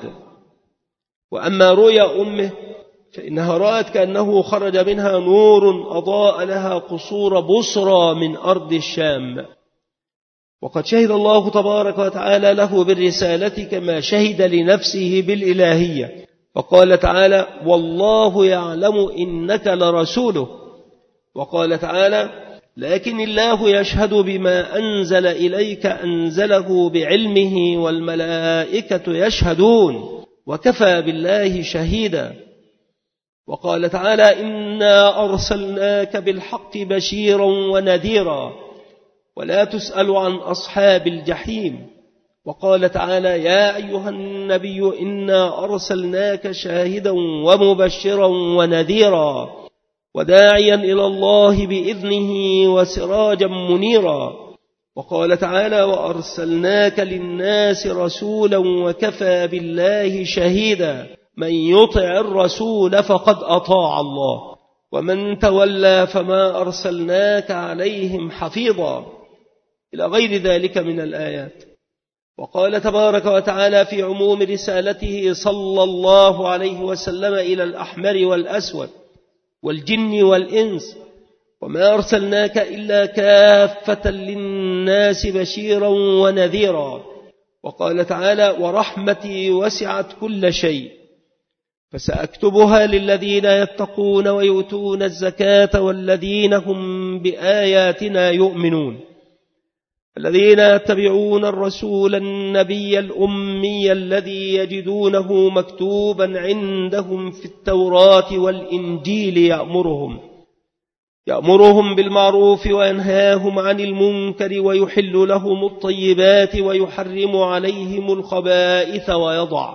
وأما رؤيا أمه فإنها رأت كأنه خرج منها نور أضاء لها قصور بصرى من أرض الشام. وقد شهد الله تبارك وتعالى له بالرسالة كما شهد لنفسه بالإلهية، فقال تعالى: والله يعلم إنك لرسوله. وقال تعالى: لكن الله يشهد بما أنزل إليك أنزله بعلمه والملائكة يشهدون وكفى بالله شهيدا. وقال تعالى: إنا أرسلناك بالحق بشيرا ونذيرا ولا تسأل عن أصحاب الجحيم. وقال تعالى: يا أيها النبي إنا أرسلناك شاهدا ومبشرا ونذيرا وداعيا إلى الله بإذنه وسراجا منيرا. وقال تعالى: وأرسلناك للناس رسولا وكفى بالله شهيدا. من يطع الرسول فقد أطاع الله ومن تولى فما أرسلناك عليهم حفيظا، إلى غير ذلك من الآيات. وقال تبارك وتعالى في عموم رسالته صلى الله عليه وسلم إلى الأحمر والأسود والجن والإنس: وما أرسلناك إلا كافة للناس بشيرا ونذيرا. وقال تعالى: ورحمتي وسعت كل شيء فسأكتبها للذين يتقون ويؤتون الزكاة والذين هم بآياتنا يؤمنون. الذين يتبعون الرسول النبي الأمي الذي يجدونه مكتوبا عندهم في التوراة والإنجيل يأمرهم يأمرهم بالمعروف وينهاهم عن المنكر ويحل لهم الطيبات ويحرم عليهم الخبائث ويضع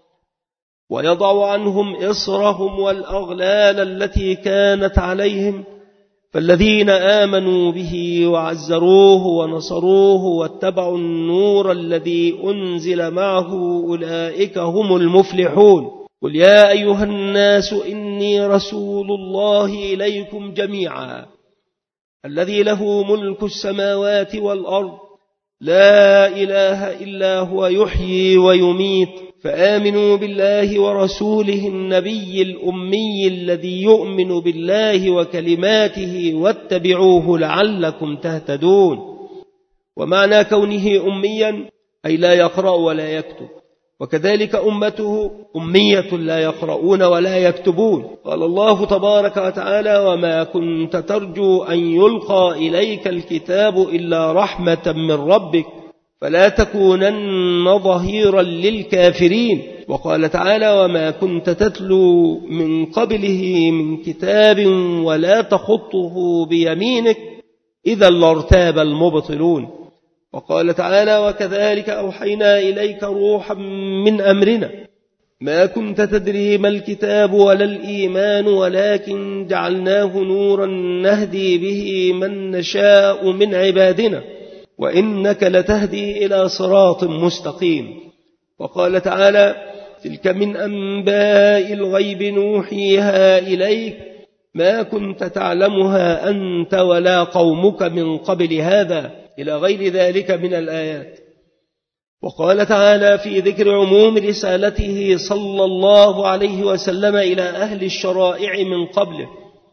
ويضع عنهم إصرهم والأغلال التي كانت عليهم. فالذين آمنوا به وعزروه ونصروه واتبعوا النور الذي أنزل معه أولئك هم المفلحون. قل يا أيها الناس إني رسول الله إليكم جميعا الذي له ملك السماوات والأرض لا إله إلا هو يحيي ويميت. فآمنوا بالله ورسوله النبي الأمي الذي يؤمن بالله وكلماته واتبعوه لعلكم تهتدون. ومعنى كونه أميا أي لا يقرأ ولا يكتب، وكذلك أمته أمية لا يقرؤون ولا يكتبون. قال الله تبارك وتعالى: وما كنت ترجو أن يلقى إليك الكتاب إلا رحمة من ربك فلا تكونن ظهيرا للكافرين. وقال تعالى: وما كنت تتلو من قبله من كتاب ولا تخطه بيمينك إذا لارتاب المبطلون. وقال تعالى: وكذلك أوحينا إليك روحا من أمرنا ما كنت تدري ما الكتاب ولا الإيمان ولكن جعلناه نورا نهدي به من نشاء من عبادنا وإنك لتهدي إلى صراط مستقيم. وقال تعالى: تلك من أنباء الغيب نوحيها إليك ما كنت تعلمها أنت ولا قومك من قبل هذا، إلى غير ذلك من الآيات. وقال تعالى في ذكر عموم رسالته صلى الله عليه وسلم إلى أهل الشرائع من قبله: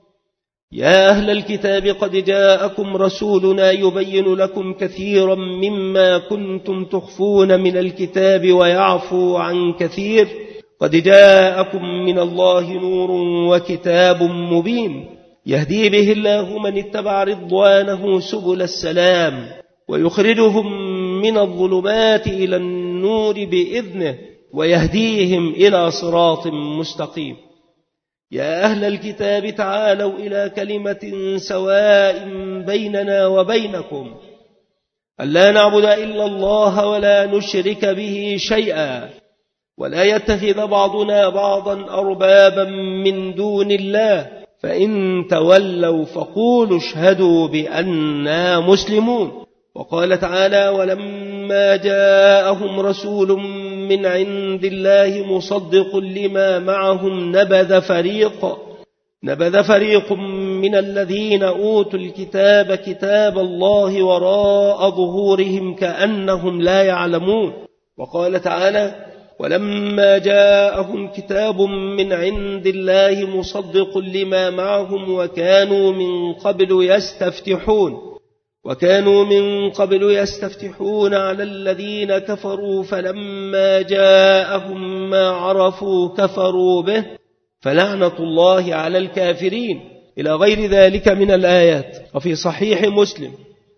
يا أهل الكتاب قد جاءكم رسولنا يبين لكم كثيرا مما كنتم تخفون من الكتاب ويعفو عن كثير قد جاءكم من الله نور وكتاب مبين يهدي به الله من اتبع رضوانه سبل السلام ويخرجهم من الظلمات إلى النور بإذنه ويهديهم إلى صراط مستقيم. يا أهل الكتاب تعالوا إلى كلمة سواء بيننا وبينكم ألا نعبد إلا الله ولا نشرك به شيئا ولا يتخذ بعضنا بعضا أربابا من دون الله فإن تولوا فقولوا اشهدوا بأننا مسلمون. وقال تعالى ولما جاءهم رسول من عند الله مصدق لما معهم نبذ فريق نبذ فريق من الذين أوتوا الكتاب كتاب الله وراء ظهورهم كأنهم لا يعلمون. وقال تعالى ولما جاءهم كتاب من عند الله مصدق لما معهم وكانوا من قبل يستفتحون وكانوا من قبل يستفتحون على الذين كفروا فلما جاءهم ما عرفوا كفروا به فلعنة الله على الكافرين إلى غير ذلك من الآيات. وفي صحيح مسلم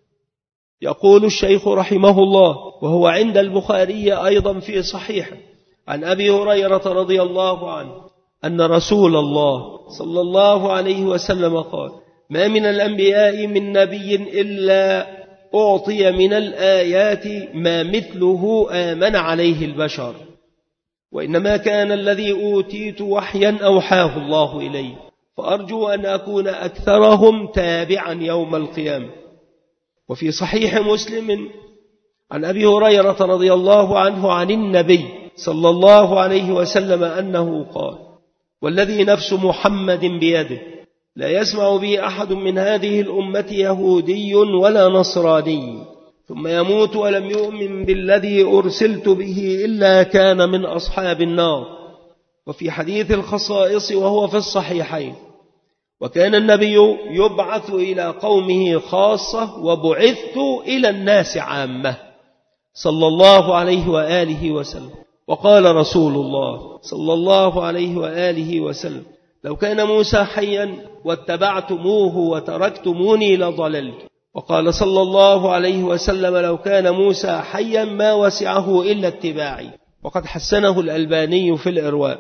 يقول الشيخ رحمه الله وهو عند البخاري أيضا في صحيحه عن أبي هريرة رضي الله عنه أن رسول الله صلى الله عليه وسلم قال ما من الأنبياء من نبي إلا أعطي من الآيات ما مثله آمن عليه البشر وإنما كان الذي أوتيت وحيا أوحاه الله إلي فأرجو أن أكون أكثرهم تابعا يوم القيامة. وفي صحيح مسلم عن أبي هريرة رضي الله عنه عن النبي صلى الله عليه وسلم أنه قال والذي نفس محمد بيده لا يسمع بي أحد من هذه الأمة يهودي ولا نصراني ثم يموت ولم يؤمن بالذي أرسلت به إلا كان من أصحاب النار. وفي حديث الخصائص وهو في الصحيحين وكان النبي يبعث إلى قومه خاصة وبعثت إلى الناس عامة صلى الله عليه وآله وسلم. وقال رسول الله صلى الله عليه وآله وسلم لو كان موسى حيا واتبعتموه وتركتموني لضللت. وقال صلى الله عليه وسلم لو كان موسى حيا ما وسعه إلا اتباعي. وقد حسنه الألباني في الإرواء.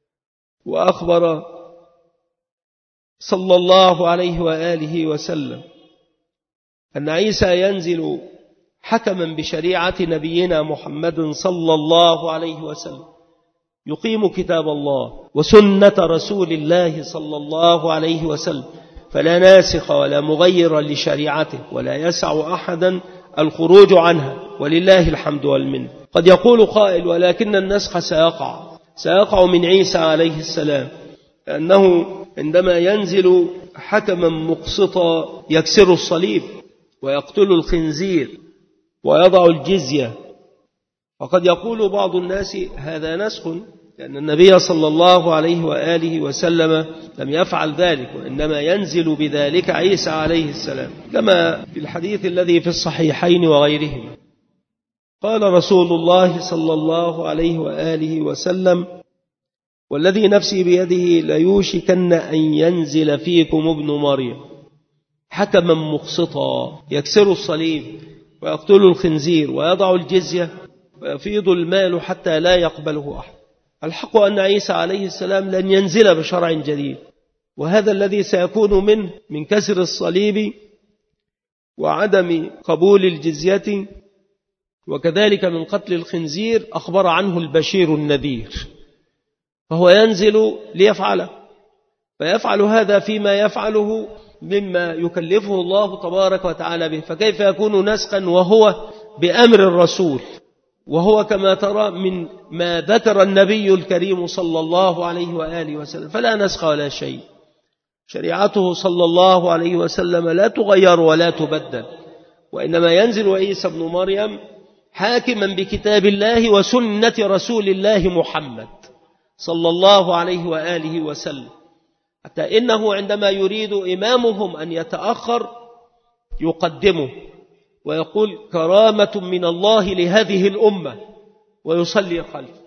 وأخبر صلى الله عليه وآله وسلم أن عيسى ينزل حكما بشريعة نبينا محمد صلى الله عليه وسلم يقيم كتاب الله وسنة رسول الله صلى الله عليه وسلم فلا ناسخ ولا مغير لشريعته ولا يسع أحدا الخروج عنها ولله الحمد والمنه. قد يقول قائل ولكن النسخ سيقع سيقع من عيسى عليه السلام لأنه عندما ينزل حكما مقسطا يكسر الصليب ويقتل الخنزير ويضع الجزية. وقد يقول بعض الناس هذا نسخ لأن النبي صلى الله عليه وآله وسلم لم يفعل ذلك وإنما ينزل بذلك عيسى عليه السلام كما في الحديث الذي في الصحيحين وغيرهما. قال رسول الله صلى الله عليه وآله وسلم والذي نفسي بيده ليوشكن أن ينزل فيكم ابن مريم حكما مقسطا يكسر الصليب ويقتل الخنزير ويضع الجزية ويفيض المال حتى لا يقبله أحد. الحق أن عيسى عليه السلام لن ينزل بشرع جديد وهذا الذي سيكون منه من كسر الصليب وعدم قبول الجزية وكذلك من قتل الخنزير أخبر عنه البشير النذير فهو ينزل ليفعله فيفعل هذا فيما يفعله مما يكلفه الله تبارك وتعالى به. فكيف يكون نسخا وهو بأمر الرسول وهو كما ترى من ما ذكر النبي الكريم صلى الله عليه وآله وسلم فلا نسخ ولا شيء. شريعته صلى الله عليه وسلم لا تغير ولا تبدل وإنما ينزل عيسى ابن مريم حاكما بكتاب الله وسنة رسول الله محمد صلى الله عليه وآله وسلم حتى إنه عندما يريد إمامهم أن يتأخر يقدمه ويقول كرامة من الله لهذه الأمة ويصلي خلفه.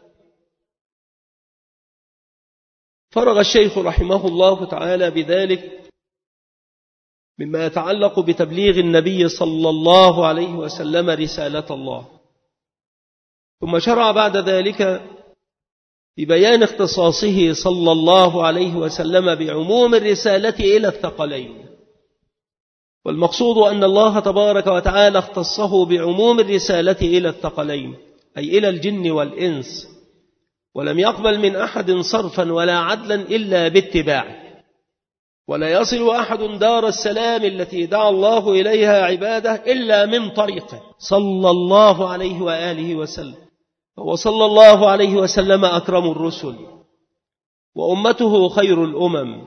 فرغ الشيخ رحمه الله تعالى بذلك مما يتعلق بتبليغ النبي صلى الله عليه وسلم رسالة الله ثم شرع بعد ذلك في بيان اختصاصه صلى الله عليه وسلم بعموم الرسالة إلى الثقلين. والمقصود أن الله تبارك وتعالى اختصه بعموم الرسالة إلى الثقلين، أي إلى الجن والإنس، ولم يقبل من أحد صرفا ولا عدلا إلا باتباعه، ولا يصل أحد دار السلام التي دعا الله إليها عباده إلا من طريقه صلى الله عليه وآله وسلم. فهو صلى الله عليه وسلم أكرم الرسل، وأمته خير الأمم،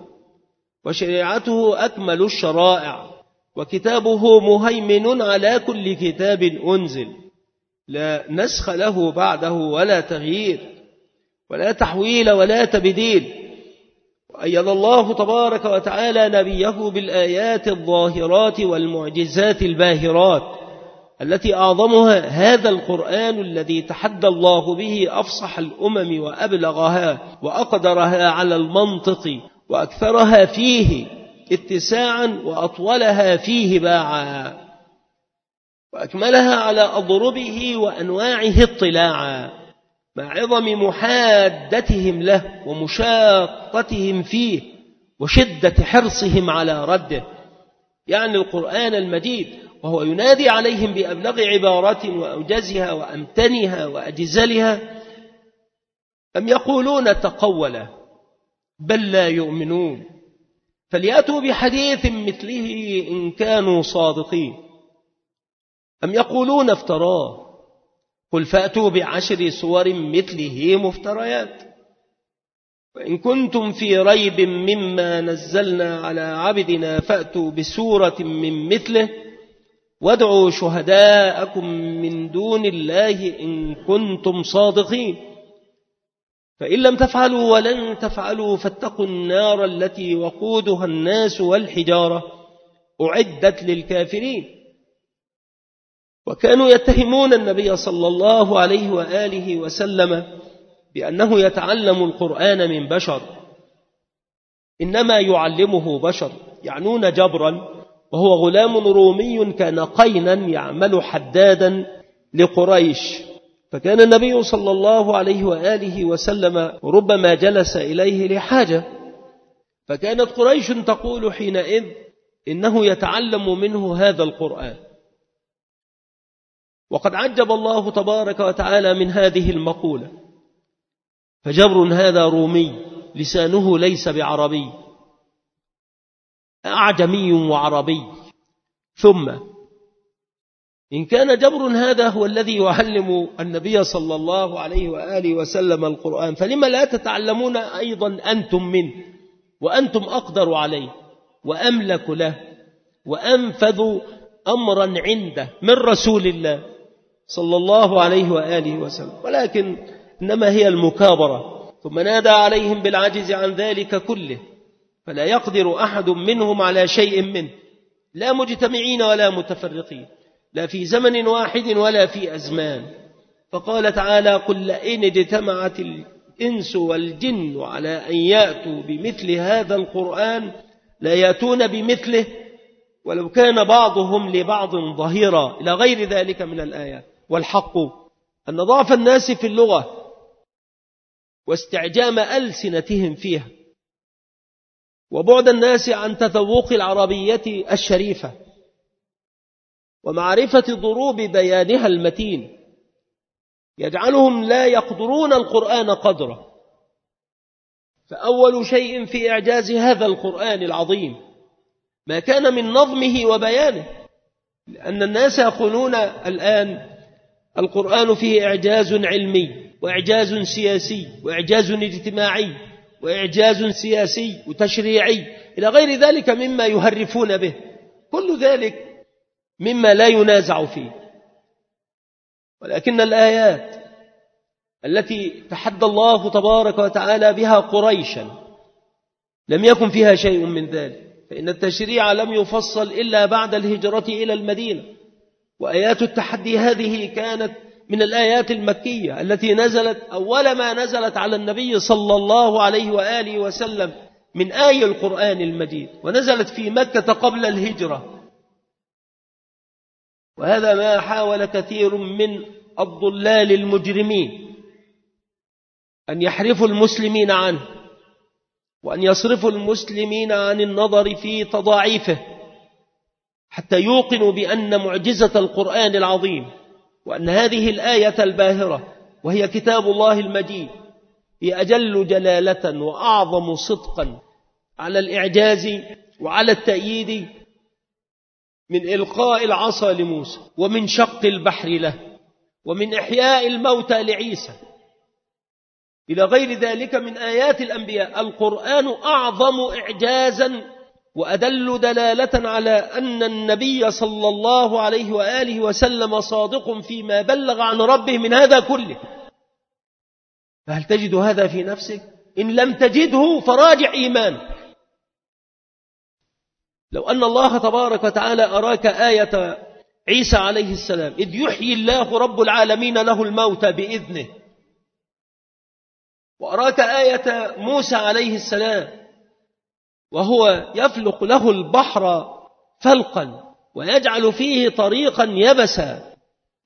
وشريعته أكمل الشرائع، وكتابه مهيمن على كل كتاب أنزل، لا نسخ له بعده ولا تغيير ولا تحويل ولا تبديل. وأيد الله تبارك وتعالى نبيه بالآيات الظاهرات والمعجزات الباهرات، التي أعظمها هذا القرآن الذي تحدى الله به أفصح الأمم وأبلغها وأقدرها على المنطق وأكثرها فيه اتساعا وأطولها فيه باعا، وأكملها على أضربه وأنواعه اطلاعا، مع عظم محادتهم له ومشاقتهم فيه وشدة حرصهم على رده، يعني القرآن المجيد، وهو ينادي عليهم بأبلغ عبارات وأوجزها وأمتنها وأجزلها. أم يقولون تقوله بل لا يؤمنون، فليأتوا بحديث مثله إن كانوا صادقين. أم يقولون افتراه، قل فأتوا بعشر سور مثله مفتريات، وإن كنتم في ريب مما نزلنا على عبدنا فأتوا بسورة من مثله وادعوا شهداءكم من دون الله إن كنتم صادقين، فإن لم تفعلوا ولن تفعلوا فاتقوا النار التي وقودها الناس والحجارة أعدت للكافرين. وكانوا يتهمون النبي صلى الله عليه وآله وسلم بأنه يتعلم القرآن من بشر، إنما يعلمه بشر، يعنون جبرا، وهو غلام رومي كان قينا يعمل حدادا لقريش. فكان النبي صلى الله عليه وآله وسلم ربما جلس إليه لحاجة، فكانت قريش تقول حينئذ إنه يتعلم منه هذا القرآن. وقد عجب الله تبارك وتعالى من هذه المقولة، فجبر هذا رومي لسانه ليس بعربي، أعجمي وعربي. ثم إن كان جبر هذا هو الذي يعلم النبي صلى الله عليه وآله وسلم القرآن، فلما لا تتعلمون أيضا أنتم منه وأنتم أقدر عليه وأملك له وأنفذ أمرا عنده من رسول الله صلى الله عليه وآله وسلم، ولكن إنما هي المكابرة. ثم نادى عليهم بالعجز عن ذلك كله، فلا يقدر أحد منهم على شيء منه، لا مجتمعين ولا متفرقين، لا في زمن واحد ولا في أزمان. فقال تعالى: قل لئن اجتمعت الإنس والجن على أن يأتوا بمثل هذا القرآن لا يأتون بمثله ولو كان بعضهم لبعض ظهيرا، إلى غير ذلك من الآيات. والحق أن ضعف الناس في اللغة واستعجام ألسنتهم فيها وبعد الناس عن تذوق العربية الشريفة ومعرفة ضروب بيانها المتين يجعلهم لا يقدرون القرآن قدره. فأول شيء في إعجاز هذا القرآن العظيم ما كان من نظمه وبيانه، لأن الناس يقولون الآن القرآن فيه إعجاز علمي وإعجاز سياسي وإعجاز اجتماعي وإعجاز سياسي وتشريعي إلى غير ذلك مما يهرفون به، كل ذلك مما لا ينازع فيه. ولكن الآيات التي تحدى الله تبارك وتعالى بها قريشا لم يكن فيها شيء من ذلك، فإن التشريع لم يفصل إلا بعد الهجرة إلى المدينة. وآيات التحدي هذه كانت من الآيات المكية التي نزلت أول ما نزلت على النبي صلى الله عليه وآله وسلم من آي القرآن المجيد، ونزلت في مكة قبل الهجرة. وهذا ما حاول كثير من الضلال المجرمين أن يحرفوا المسلمين عنه، وأن يصرفوا المسلمين عن النظر في تضاعيفه، حتى يوقنوا بأن معجزة القرآن العظيم وأن هذه الآية الباهرة وهي كتاب الله المجيد هي أجل جلالة وأعظم صدقا على الإعجاز وعلى التأييد من إلقاء العصا لموسى، ومن شق البحر له، ومن إحياء الموتى لعيسى، إلى غير ذلك من آيات الأنبياء. القرآن أعظم إعجازا وأدل دلالة على أن النبي صلى الله عليه وآله وسلم صادق فيما بلغ عن ربه من هذا كله. فهل تجد هذا في نفسك؟ إن لم تجده فراجع إيمانك. لو أن الله تبارك وتعالى أراك آية عيسى عليه السلام إذ يحيي الله رب العالمين له الموت بإذنه، وأراك آية موسى عليه السلام وهو يفلق له البحر فلقا ويجعل فيه طريقا يبسا،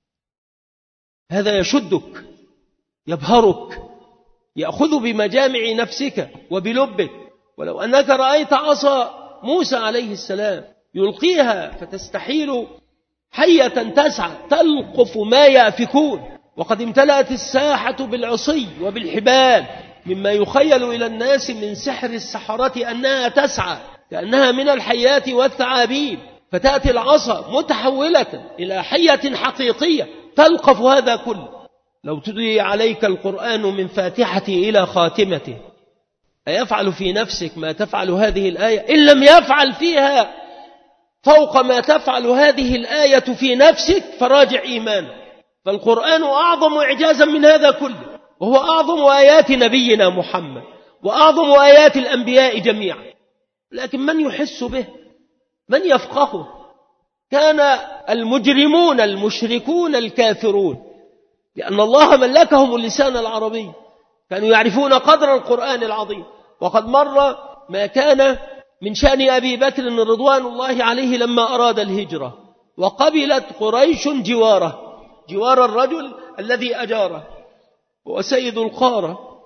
هذا يشدك يبهرك يأخذ بمجامع نفسك وبلبك. ولو أنك رأيت عصا موسى عليه السلام يلقيها فتستحيل حية تسعى تلقف ما يأفكون، وقد امتلأت الساحة بالعصي وبالحبال مما يخيل إلى الناس من سحر السحرة أنها تسعى كأنها من الحيات والثعابين، فتأتي العصا متحولة إلى حية حقيقية تلقف هذا كله. لو تدري عليك القرآن من فاتحته إلى خاتمته أيفعل في نفسك ما تفعل هذه الآية؟ إن لم يفعل فيها فوق ما تفعل هذه الآية في نفسك فراجع إيمانك. فالقرآن أعظم إعجازا من هذا كله، وهو أعظم آيات نبينا محمد وأعظم آيات الأنبياء جميعا. لكن من يحس به؟ من يفقهه؟ كان المجرمون المشركون الكافرون لأن الله ملكهم اللسان العربي كانوا يعرفون قدر القرآن العظيم. وقد مر ما كان من شأن أبي بكر رضوان الله عليه لما أراد الهجرة، وقبلت قريش جواره، جوار الرجل الذي أجاره هو سيد القارة،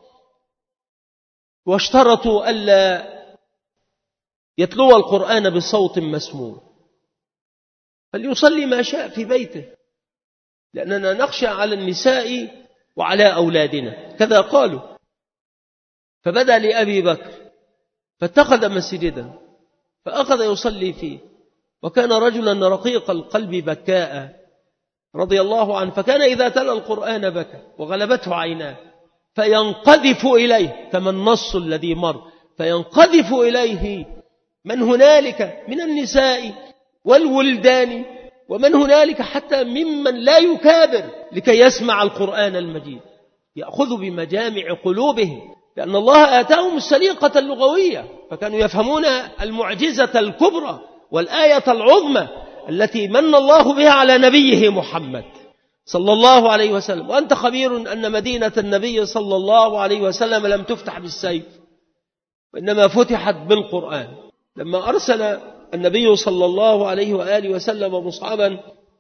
واشترطوا ألا يتلو القرآن بصوت مسموع، فليصلي ما شاء في بيته لأننا نخشى على النساء وعلى أولادنا، كذا قالوا. فبدأ لأبي بكر فاتخذ مسجدا فأخذ يصلي فيه، وكان رجلا رقيق القلب بكاء رضي الله عنه، فكان إذا تلا القرآن بكى وغلبته عيناه فينقذف إليه كما النص الذي مر، فينقذف إليه من هنالك من النساء والولدان ومن هنالك حتى ممن لا يكابر لكي يسمع القرآن المجيد، يأخذ بمجامع قلوبهم، لأن الله آتاهم السليقة اللغوية فكانوا يفهمون المعجزة الكبرى والآية العظمى التي من الله بها على نبيه محمد صلى الله عليه وسلم. وأنت خبير أن مدينة النبي صلى الله عليه وسلم لم تفتح بالسيف وإنما فتحت بالقرآن. لما أرسل النبي صلى الله عليه وآله وسلم مصعبا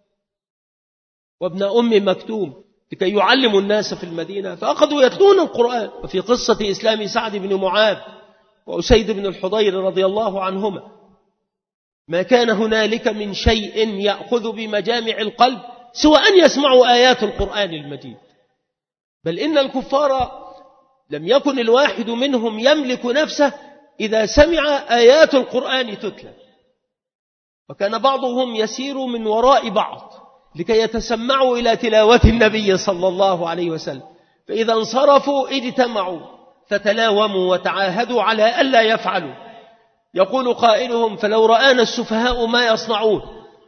وابن أم مكتوم لكي يعلموا الناس في المدينة، فأخذوا يتلون القرآن. وفي قصة إسلام سعد بن معاذ وأسيد بن الحضير رضي الله عنهما ما كان هنالك من شيء يأخذ بمجامع القلب سوى أن يسمعوا آيات القرآن المجيد. بل إن الكفار لم يكن الواحد منهم يملك نفسه إذا سمع آيات القرآن تتلى، وكان بعضهم يسير من وراء بعض لكي يتسمعوا إلى تلاوة النبي صلى الله عليه وسلم، فإذا انصرفوا اجتمعوا فتلاوموا وتعاهدوا على ألا يفعلوا. يقول قائلهم: فلو رآنا السفهاء ما يصنعون،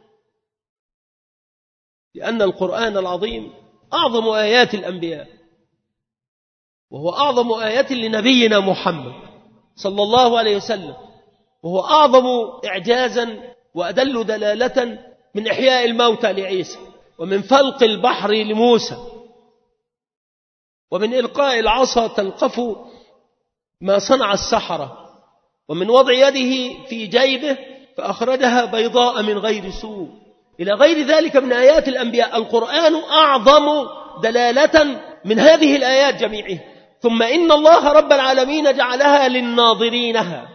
لأن القرآن العظيم أعظم آيات الأنبياء، وهو أعظم آيات لنبينا محمد صلى الله عليه وسلم، وهو أعظم إعجازا وأدل دلالة من إحياء الموتى لعيسى، ومن فلق البحر لموسى، ومن إلقاء العصا تلقف ما صنع السحرة، ومن وضع يده في جيبه فأخرجها بيضاء من غير سوء، إلى غير ذلك من آيات الأنبياء. القرآن أعظم دلالة من هذه الآيات جميعها، ثم إن الله رب العالمين جعلها للناظرينها،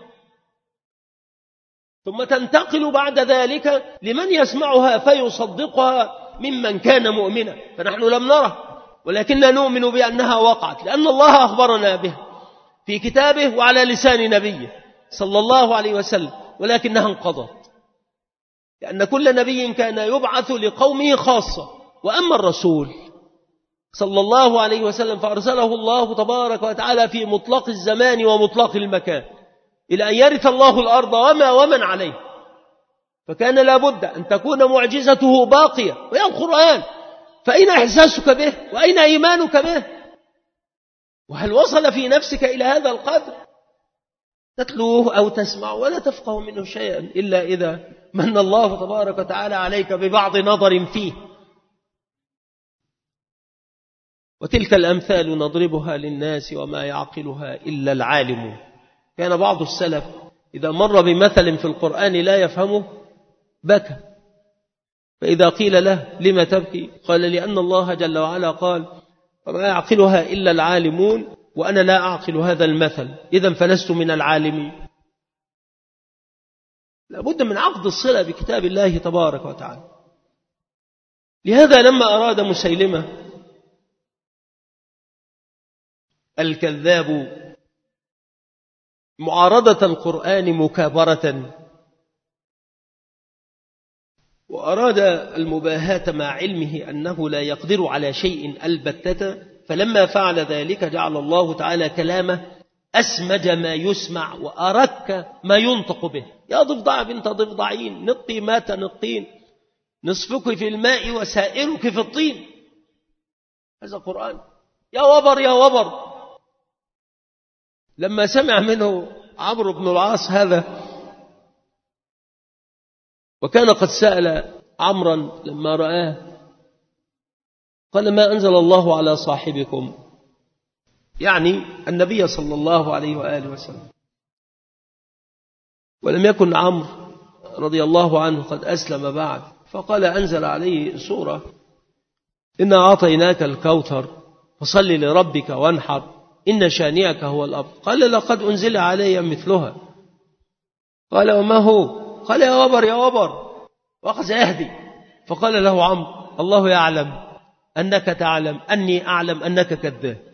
ثم تنتقل بعد ذلك لمن يسمعها فيصدقها ممن كان مؤمنا. فنحن لم نره، ولكننا نؤمن بأنها وقعت، لأن الله أخبرنا بها في كتابه وعلى لسان نبيه صلى الله عليه وسلم، ولكنها انقضت، لأن كل نبي كان يبعث لقومه خاصة. وأما الرسول صلى الله عليه وسلم فأرسله الله تبارك وتعالى في مطلق الزمان ومطلق المكان إلى أن يرث الله الأرض وما ومن عليه، فكان لابد أن تكون معجزته باقية، وهي القرآن. فأين إحساسك به؟ وأين إيمانك به؟ وهل وصل في نفسك إلى هذا القدر؟ تتلوه أو تسمع ولا تفقه منه شيئا إلا إذا من الله تبارك وتعالى عليك ببعض نظر فيه. وتلك الأمثال نضربها للناس وما يعقلها إلا العالم. كان بعض السلف إذا مر بمثل في القرآن لا يفهمه بكى، فإذا قيل له لما تبكي؟ قال لأن الله جل وعلا قال وما يعقلها إلا العالمون، وأنا لا أعقل هذا المثل، إذن فلست من العالمين. لابد من عقد الصلة بكتاب الله تبارك وتعالى. لهذا لما أراد مسيلمة الكذاب معارضة القرآن مكابرة، وأراد المباهاة مع علمه أنه لا يقدر على شيء البتة، فلما فعل ذلك جعل الله تعالى كلامه أسمج ما يسمع وأرك ما ينطق به. يا ضفدع بنت ضفدعين، نقي ما تنقين، نصفك في الماء وسائرك في الطين. هذا قرآن. يا وبر يا وبر. لما سمع منه عمرو بن العاص هذا، وكان قد سأل عمرا لما رآه، قال ما أنزل الله على صاحبكم، يعني النبي صلى الله عليه وآله وسلم. ولم يكن عمرو رضي الله عنه قد أسلم بعد، فقال أنزل عليه سورة إنا أعطيناك الكوثر فصل لربك وانحر إن شانئك هو الأبتر. قال لقد أنزل علي مثلها. قال وما هو؟ قال يا وبر يا وبر، وأخذ يهدي. فقال له عمرو الله يعلم أنك تعلم أني أعلم أنك كذاب.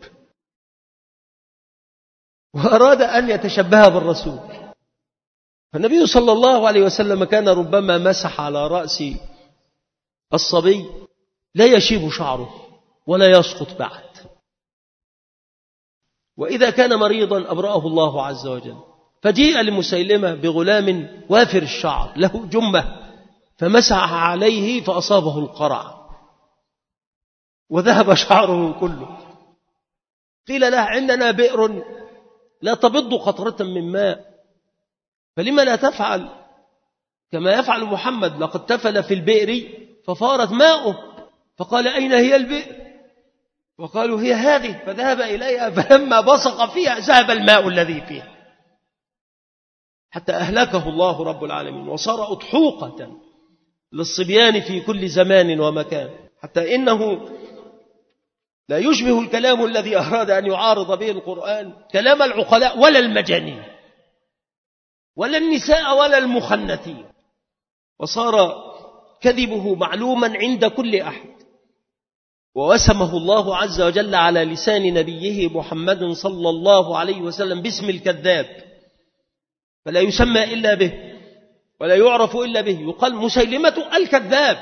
وأراد أن يتشبه بالرسول. فالنبي صلى الله عليه وسلم كان ربما مسح على رأس الصبي لا يشيب شعره ولا يسقط بعد، وإذا كان مريضا أبرأه الله عز وجل. فجيء لمسيلمة بغلام وافر الشعر له جمة، فمسح عليه فأصابه القرع وذهب شعره كله. قيل له عندنا بئر لا تبض قطرة من ماء، فلما لا تفعل كما يفعل محمد؟ لقد تفل في البئر ففارت ماؤه. فقال أين هي البئر؟ وقالوا هي هذه. فذهب إليها، فلما بصق فيها ذهب الماء الذي فيها، حتى أهلكه الله رب العالمين، وصار أضحوقة للصبيان في كل زمان ومكان، حتى إنه لا يشبه الكلام الذي أراد أن يعارض به القرآن كلام العقلاء ولا المجانين ولا النساء ولا المخنثين، وصار كذبه معلوما عند كل أحد. ووسمه الله عز وجل على لسان نبيه محمد صلى الله عليه وسلم باسم الكذاب، فلا يسمى إلا به ولا يعرف إلا به، يقال مسيلمة الكذاب،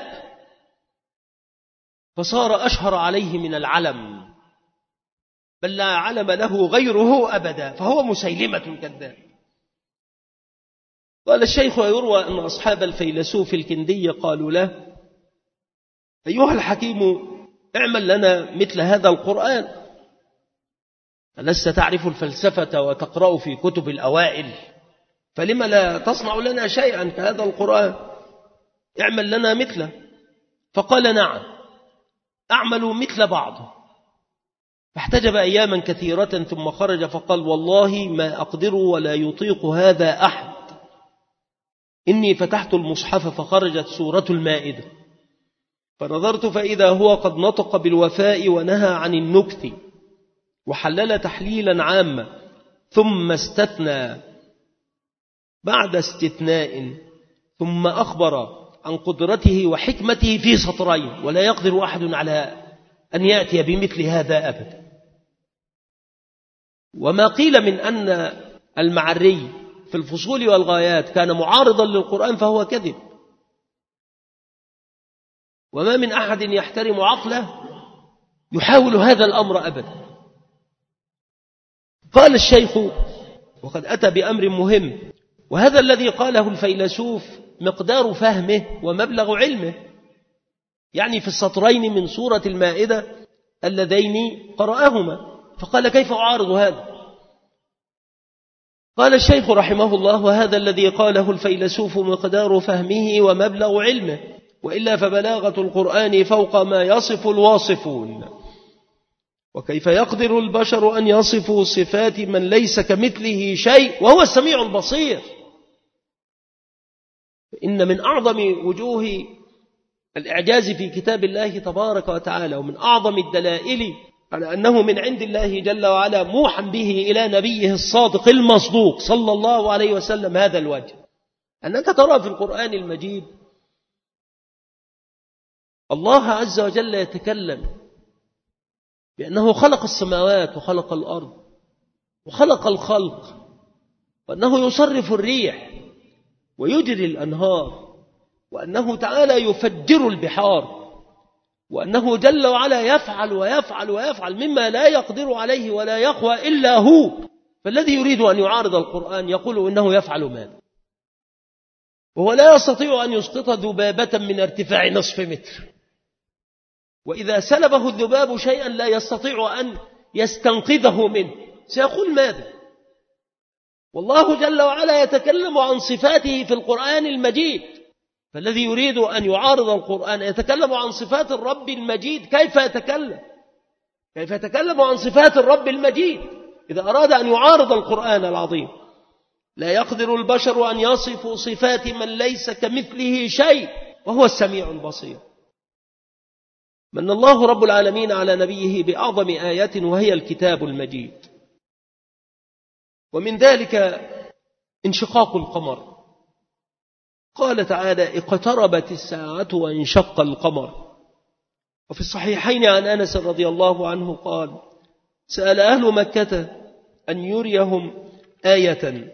فصار أشهر عليه من العلم، بل لا علم له غيره أبدا، فهو مسيلمة الكذاب. قال الشيخ ويروى أن أصحاب الفيلسوف الكندي قالوا له أيها الحكيم اعمل لنا مثل هذا القرآن، ألست تعرف الفلسفة وتقرأ في كتب الأوائل، فلما لا تصنع لنا شيئا كهذا القرآن؟ اعمل لنا مثله. فقال نعم أعمل مثل بعضه. فاحتجب أياما كثيرة ثم خرج فقال والله ما أقدر ولا يطيق هذا أحد. إني فتحت المصحف فخرجت سورة المائدة، فنظرت فإذا هو قد نطق بالوفاء ونهى عن النكت، وحلل تحليلا عاما، ثم استثنى بعد استثناء، ثم أخبر عن قدرته وحكمته في سطرين، ولا يقدر أحد على أن يأتي بمثل هذا أبدا. وما قيل من أن المعري في الفصول والغايات كان معارضا للقرآن فهو كذب، وما من أحد يحترم عقله يحاول هذا الأمر أبدا. قال الشيخ وقد أتى بأمر مهم، وهذا الذي قاله الفيلسوف مقدار فهمه ومبلغ علمه، يعني في السطرين من سورة المائدة اللذين قرأهما، فقال كيف أعارض هذا؟ قال الشيخ رحمه الله: وهذا الذي قاله الفيلسوف مقدار فهمه ومبلغ علمه، وإلا فبلاغة القرآن فوق ما يصف الواصفون، وكيف يقدر البشر أن يصفوا صفات من ليس كمثله شيء وهو السميع البصير؟ إن من أعظم وجوه الإعجاز في كتاب الله تبارك وتعالى، ومن أعظم الدلائل على أنه من عند الله جل وعلا موحى به إلى نبيه الصادق المصدوق صلى الله عليه وسلم، هذا الوجه، أنك ترى في القرآن المجيد الله عز وجل يتكلم بأنه خلق السماوات وخلق الأرض وخلق الخلق، وأنه يصرف الريح ويجري الأنهار، وأنه تعالى يفجر البحار، وأنه جل وعلا يفعل ويفعل ويفعل مما لا يقدر عليه ولا يقوى إلا هو. فالذي يريد أن يعارض القرآن يقول إنه يفعل ماذا، وهو لا يستطيع أن يسقط ذبابة من ارتفاع نصف متر، وإذا سلبه الذباب شيئا لا يستطيع أن يستنقذه منه، سيقول ماذا؟ والله جل وعلا يتكلم عن صفاته في القرآن المجيد، فالذي يريد أن يعارض القرآن يتكلم عن صفات الرب المجيد، كيف يتكلم؟ كيف يتكلم عن صفات الرب المجيد إذا أراد أن يعارض القرآن العظيم؟ لا يقدر البشر أن يصفوا صفات من ليس كمثله شيء وهو السميع البصير. من الله رب العالمين على نبيه بأعظم آيات وهي الكتاب المجيد، ومن ذلك انشقاق القمر. قال تعالى: اقتربت الساعة وانشق القمر. وفي الصحيحين عن أنس رضي الله عنه قال: سأل أهل مكة أن يريهم آية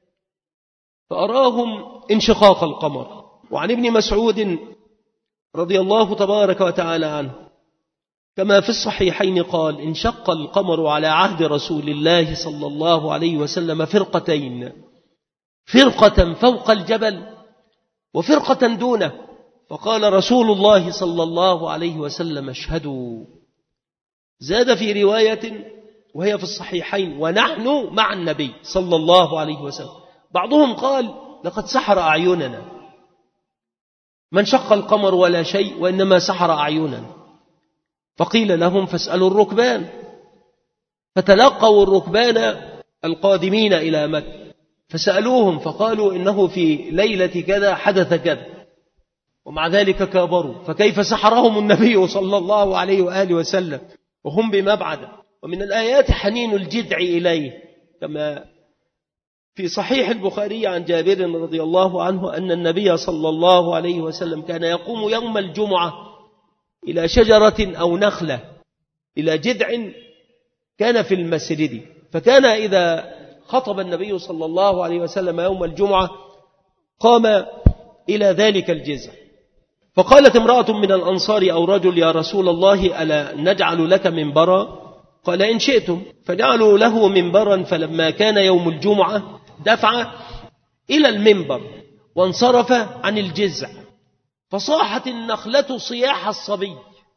فأراهم انشقاق القمر. وعن ابن مسعود رضي الله تبارك وتعالى عنه كما في الصحيحين قال: انشق القمر على عهد رسول الله صلى الله عليه وسلم فرقتين، فرقة فوق الجبل وفرقة دونه، فقال رسول الله صلى الله عليه وسلم: اشهدوا. زاد في رواية وهي في الصحيحين: ونحن مع النبي صلى الله عليه وسلم. بعضهم قال: لقد سحر أعيننا، من شق القمر ولا شيء وإنما سحر أعيننا. فقيل لهم: فاسألوا الركبان. فتلقوا الركبان القادمين إلى مكة فسألوهم فقالوا: إنه في ليلة كذا حدث كذا، ومع ذلك كابروا. فكيف سحرهم النبي صلى الله عليه وآله وسلم وهم بمبعد؟ ومن الآيات حنين الجدع إليه، كما في صحيح البخاري عن جابر رضي الله عنه أن النبي صلى الله عليه وسلم كان يقوم يوم الجمعة إلى شجرة أو نخلة، إلى جذع كان في المسجد، فكان إذا خطب النبي صلى الله عليه وسلم يوم الجمعة قام إلى ذلك الجذع. فقالت امرأة من الأنصار أو رجل: يا رسول الله، ألا نجعل لك منبرا؟ قال: إن شئتم. فجعلوا له منبرا، فلما كان يوم الجمعة دفع إلى المنبر وانصرف عن الجذع، فصاحت النخلة صياح الصبي.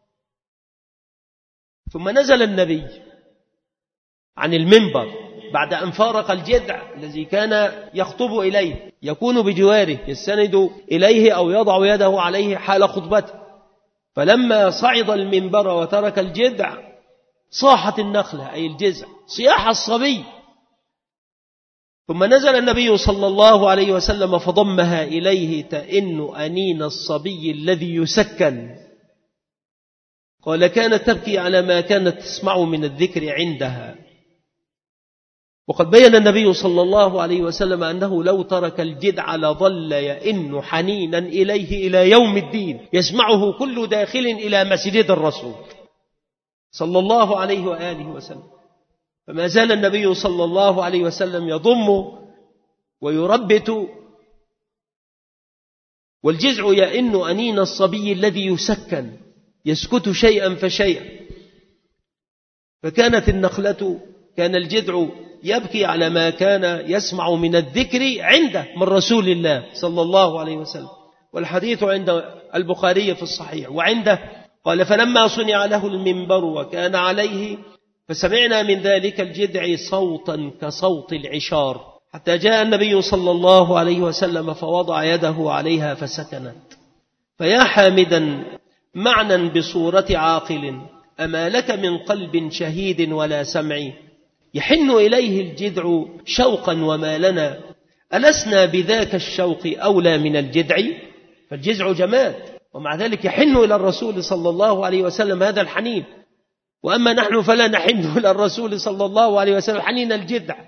ثم نزل النبي عن المنبر بعد أن فارق الجذع الذي كان يخطب إليه، يكون بجواره يستند إليه أو يضع يده عليه حال خطبته. فلما صعد المنبر وترك الجذع صاحت النخلة أي الجذع صياح الصبي. ثم نزل النبي صلى الله عليه وسلم فضمها إليه تئن أنين الصبي الذي يسكن. قال كانت تبكي على ما كانت تسمع من الذكر عندها. وقد بين النبي صلى الله عليه وسلم أنه لو ترك الجدع لظل يئن حنينا إليه إلى يوم الدين، يسمعه كل داخل إلى مسجد الرسول صلى الله عليه وآله وسلم. فما زال النبي صلى الله عليه وسلم يضم ويربت، والجزع يئن أنين الصبي الذي يسكن، يسكت شيئا فشيئا. فكانت النخلة، كان الجذع يبكي على ما كان يسمع من الذكر عنده من رسول الله صلى الله عليه وسلم. والحديث عند البخاري في الصحيح. وعنده قال فلما صنع له المنبر وكان عليه فسمعنا من ذلك الجذع صوتا كصوت العشار، حتى جاء النبي صلى الله عليه وسلم فوضع يده عليها فسكنت. فيا حامدا معنى بصورة عاقل، أما لك من قلب شهيد ولا سمع، يحن إليه الجذع شوقا وما لنا، ألسنا بذاك الشوق أولى من الجذع؟ فالجذع جماد، ومع ذلك يحن إلى الرسول صلى الله عليه وسلم هذا الحنين، وأما نحن فلا نحن إلى الرسول صلى الله عليه وسلم حنين الجذع.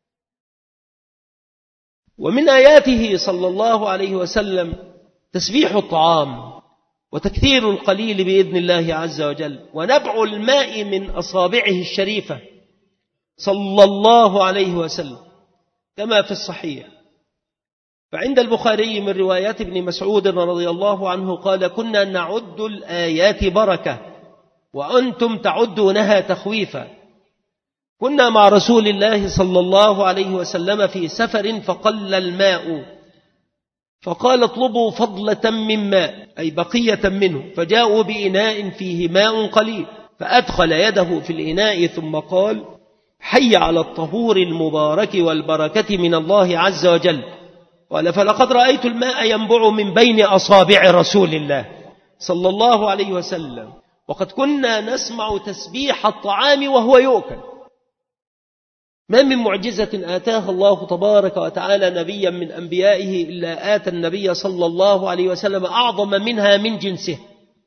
ومن آياته صلى الله عليه وسلم تسبيح الطعام وتكثير القليل بإذن الله عز وجل، ونبع الماء من أصابعه الشريفة صلى الله عليه وسلم كما في الصحيح. فعند البخاري من روايات ابن مسعود رضي الله عنه قال كنا نعد الآيات بركة وأنتم تعدونها تخويفا. كنا مع رسول الله صلى الله عليه وسلم في سفر فقل الماء، فقال اطلبوا فضلة من ماء، أي بقية منه، فجاءوا بإناء فيه ماء قليل، فأدخل يده في الإناء ثم قال حي على الطهور المبارك والبركة من الله عز وجل. قال فلقد رأيت الماء ينبع من بين أصابع رسول الله صلى الله عليه وسلم، وقد كنا نسمع تسبيح الطعام وهو يؤكل. ما من معجزة آتاها الله تبارك وتعالى نبيا من أنبيائه إلا آتى النبي صلى الله عليه وسلم أعظم منها من جنسه.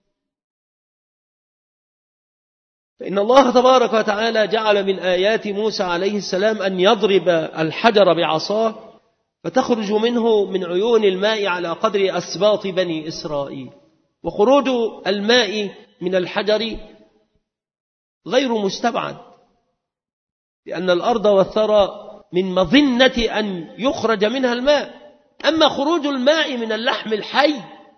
فإن الله تبارك وتعالى جعل من آيات موسى عليه السلام أن يضرب الحجر بعصاه فتخرج منه من عيون الماء على قدر أسباط بني إسرائيل. وخروج الماء من الحجر غير مستبعد، لأن الأرض والثرى من مظنة أن يخرج منها الماء. أما خروج الماء من اللحم الحي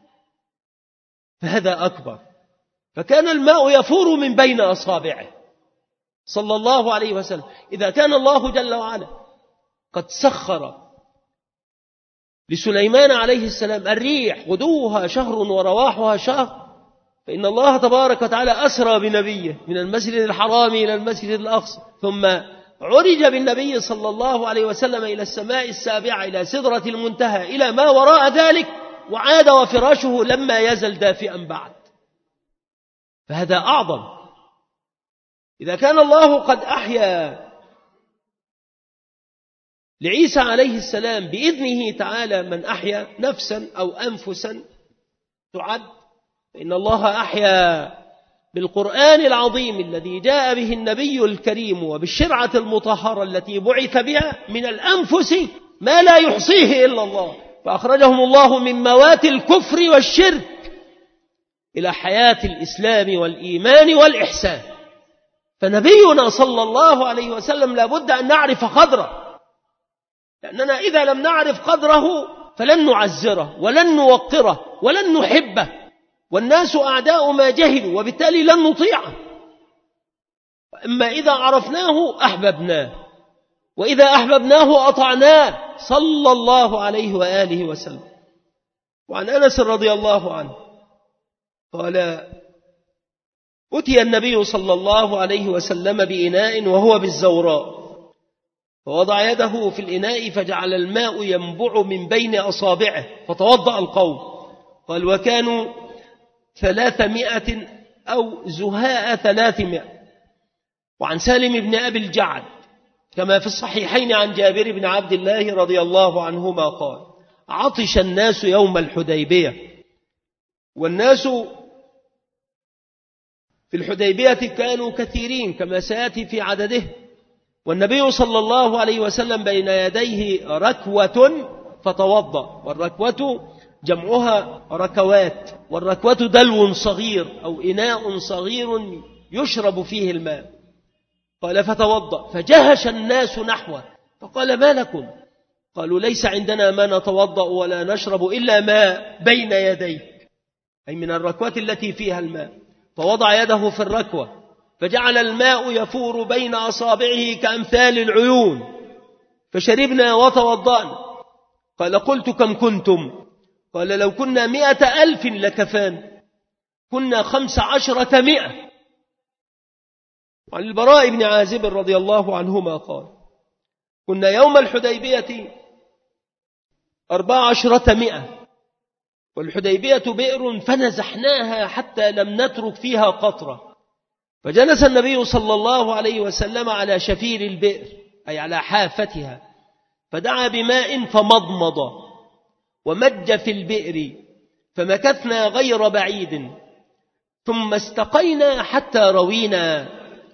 فهذا أكبر. فكان الماء يفور من بين أصابعه صلى الله عليه وسلم. إذا كان الله جل وعلا قد سخر لسليمان عليه السلام الريح غدوها شهر ورواحها شهر، فإن الله تبارك وتعالى أسرى بنبيه من المسجد الحرام إلى المسجد الأقصى، ثم عرج بالنبي صلى الله عليه وسلم إلى السماء السابعة إلى سدرة المنتهى إلى ما وراء ذلك، وعاد وفراشه لما يزل دافئا بعد. فهذا أعظم. إذا كان الله قد أحيا لعيسى عليه السلام بإذنه تعالى من أحيا نفسا أو أنفسا تعد، فإن الله أحيا بالقرآن العظيم الذي جاء به النبي الكريم وبالشرعة المطهرة التي بعث بها من الأنفس ما لا يحصيه إلا الله، فأخرجهم الله من موات الكفر والشرك إلى حياة الإسلام والإيمان والإحسان. فنبينا صلى الله عليه وسلم لابد أن نعرف قدره، لأننا إذا لم نعرف قدره فلن نعزره ولن نوقره ولن نحبه، والناس أعداء ما جهلوا، وبالتالي لن نطيعه. أما إذا عرفناه أحببناه، وإذا أحببناه أطعناه صلى الله عليه وآله وسلم. وعن أنس رضي الله عنه قال أتي النبي صلى الله عليه وسلم بإناء وهو بالزوراء، فوضع يده في الإناء فجعل الماء ينبع من بين أصابعه، فتوضأ القوم. قال وكانوا ثلاثمائة أو زهاء ثلاثمائة. وعن سالم بن أبي الجعد كما في الصحيحين عن جابر بن عبد الله رضي الله عنهما قال عطش الناس يوم الحديبية، والناس في الحديبية كانوا كثيرين كما سيأتي في عدده، والنبي صلى الله عليه وسلم بين يديه ركوة فتوضأ، والركوة جمعها ركوات، والركوة دلو صغير أو إناء صغير يشرب فيه الماء. قال فتوضأ، فجهش الناس نحوه، فقال ما لكم؟ قالوا ليس عندنا ما نتوضأ ولا نشرب إلا ما بين يديك، أي من الركوة التي فيها الماء. فوضع يده في الركوة فجعل الماء يفور بين أصابعه كأمثال العيون، فشربنا وتوضأنا. قال قلت كم كنتم؟ قال لو كنا مئة ألف لكفان، كنا خمس عشرة مئة. وعن البراء بن عازب رضي الله عنهما قال كنا يوم الحديبية أربع عشرة مئة، والحديبية بئر فنزحناها حتى لم نترك فيها قطرة، فجلس النبي صلى الله عليه وسلم على شفير البئر أي على حافتها، فدعا بماء فمضمض ومج في البئر، فمكثنا غير بعيد، ثم استقينا حتى روينا،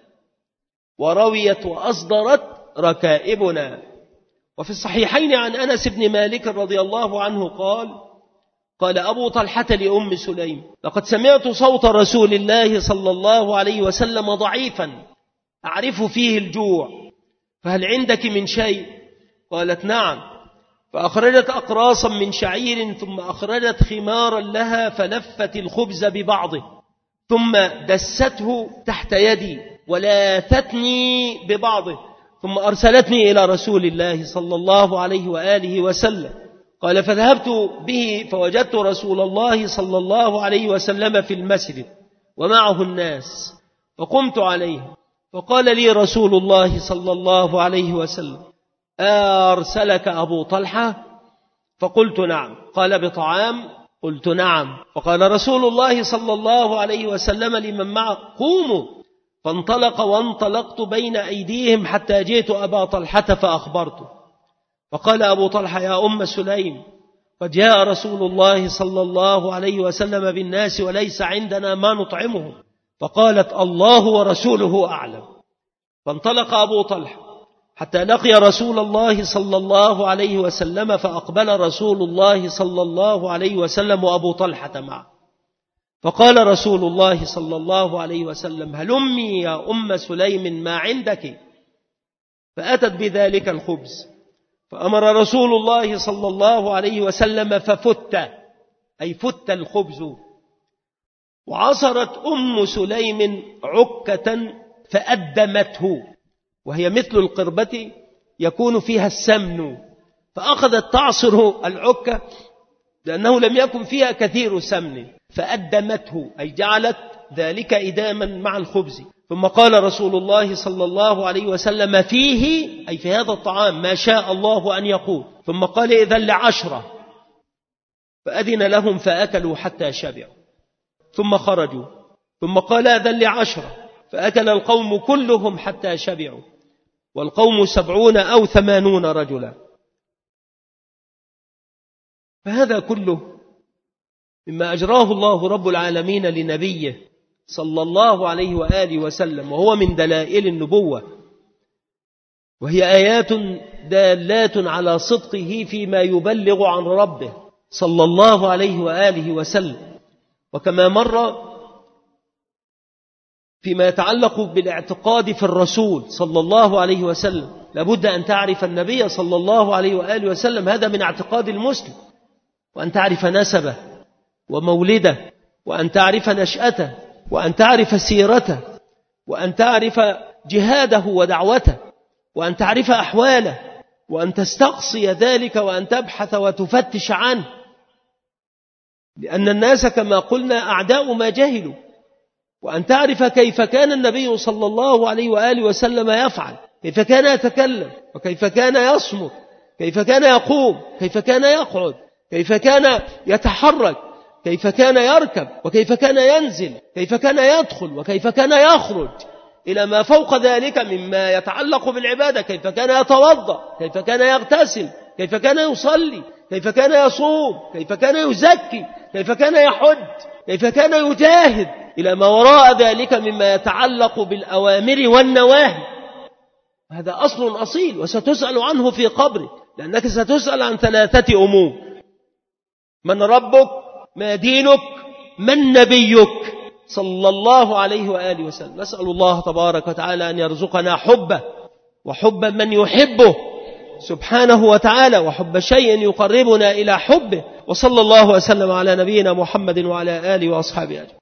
ورويت وأصدرت ركائبنا. وفي الصحيحين عن أنس بن مالك رضي الله عنه قال قال أبو طلحة لأم سليم لقد سمعت صوت رسول الله صلى الله عليه وسلم ضعيفا أعرف فيه الجوع، فهل عندك من شيء؟ قالت نعم، فأخرجت أقراصا من شعير، ثم أخرجت خمارا لها فلفت الخبز ببعضه، ثم دسته تحت يدي ولاثتني ببعضه، ثم أرسلتني إلى رسول الله صلى الله عليه وآله وسلم. قال فذهبت به فوجدت رسول الله صلى الله عليه وسلم في المسجد ومعه الناس، فقمت عليه، فقال لي رسول الله صلى الله عليه وسلم أرسلك أبو طلحة؟ فقلت نعم. قال بطعام؟ قلت نعم. فقال رسول الله صلى الله عليه وسلم لمن معه قوموا، فانطلق وانطلقت بين أيديهم حتى جئت أبا طلحة فأخبرته، فقال أبو طلحة يا أم سليم قد جاء رسول الله صلى الله عليه وسلم بالناس وليس عندنا ما نطعمهم. فقالت الله ورسوله أعلم. فانطلق أبو طلحة حتى لقي رسول الله صلى الله عليه وسلم، فأقبل رسول الله صلى الله عليه وسلم وأبو طلحة معه، فقال رسول الله صلى الله عليه وسلم هلمي يا أم سليم ما عندك؟ فأتت بذلك الخبز، فأمر رسول الله صلى الله عليه وسلم ففت، أي فت الخبز، وعصرت أم سليم عكة فأدمته، وهي مثل القربة يكون فيها السمن، فأخذت تعصر العكة لأنه لم يكن فيها كثير سمن، فأدمته أي جعلت ذلك إداما مع الخبز. ثم قال رسول الله صلى الله عليه وسلم فيه أي في هذا الطعام ما شاء الله أن يقول، ثم قال إذن لعشرة، فأذن لهم فأكلوا حتى شبعوا ثم خرجوا، ثم قال إذن لعشرة، فأكل القوم كلهم حتى شبعوا، والقوم سبعون أو ثمانون رجلا. فهذا كله مما أجراه الله رب العالمين لنبيه صلى الله عليه وآله وسلم، وهو من دلائل النبوة، وهي آيات دالات على صدقه فيما يبلغ عن ربه صلى الله عليه وآله وسلم. وكما مر فيما يتعلق بالاعتقاد في الرسول صلى الله عليه وسلم، لابد أن تعرف النبي صلى الله عليه وآله وسلم، هذا من اعتقاد المسلم، وأن تعرف نسبه ومولده، وأن تعرف نشأته، وأن تعرف سيرته، وأن تعرف جهاده ودعوته، وأن تعرف أحواله، وأن تستقصي ذلك، وأن تبحث وتفتش عنه، لأن الناس كما قلنا أعداء ما جهلوا. وأن تعرف كيف كان النبي صلى الله عليه وآله وسلم يفعل، كيف كان يتكلم، وكيف كان يصمت، كيف كان يقوم، كيف كان يقعد، كيف كان يتحرك، كيف كان يركب، وكيف كان ينزل، كيف كان يدخل، وكيف كان يخرج، إلى ما فوق ذلك مما يتعلق بالعبادة، كيف كان يتوضأ، كيف كان يغتسل، كيف كان يصلي، كيف كان يصوم، كيف كان يزكي، كيف كان يحج، كيف كان يجاهد، إلى ما وراء ذلك مما يتعلق بالأوامر والنواهي. هذا أصل أصيل وستسأل عنه في قبرك، لأنك ستسأل عن ثلاثة أمور: من ربك، ما دينك، من نبيك صلى الله عليه وآله وسلم. نسأل الله تبارك وتعالى أن يرزقنا حبه وحب من يحبه سبحانه وتعالى، وحب شيء يقربنا إلى حبه. وصلى الله وسلم على نبينا محمد وعلى آله وأصحابه أجمعين.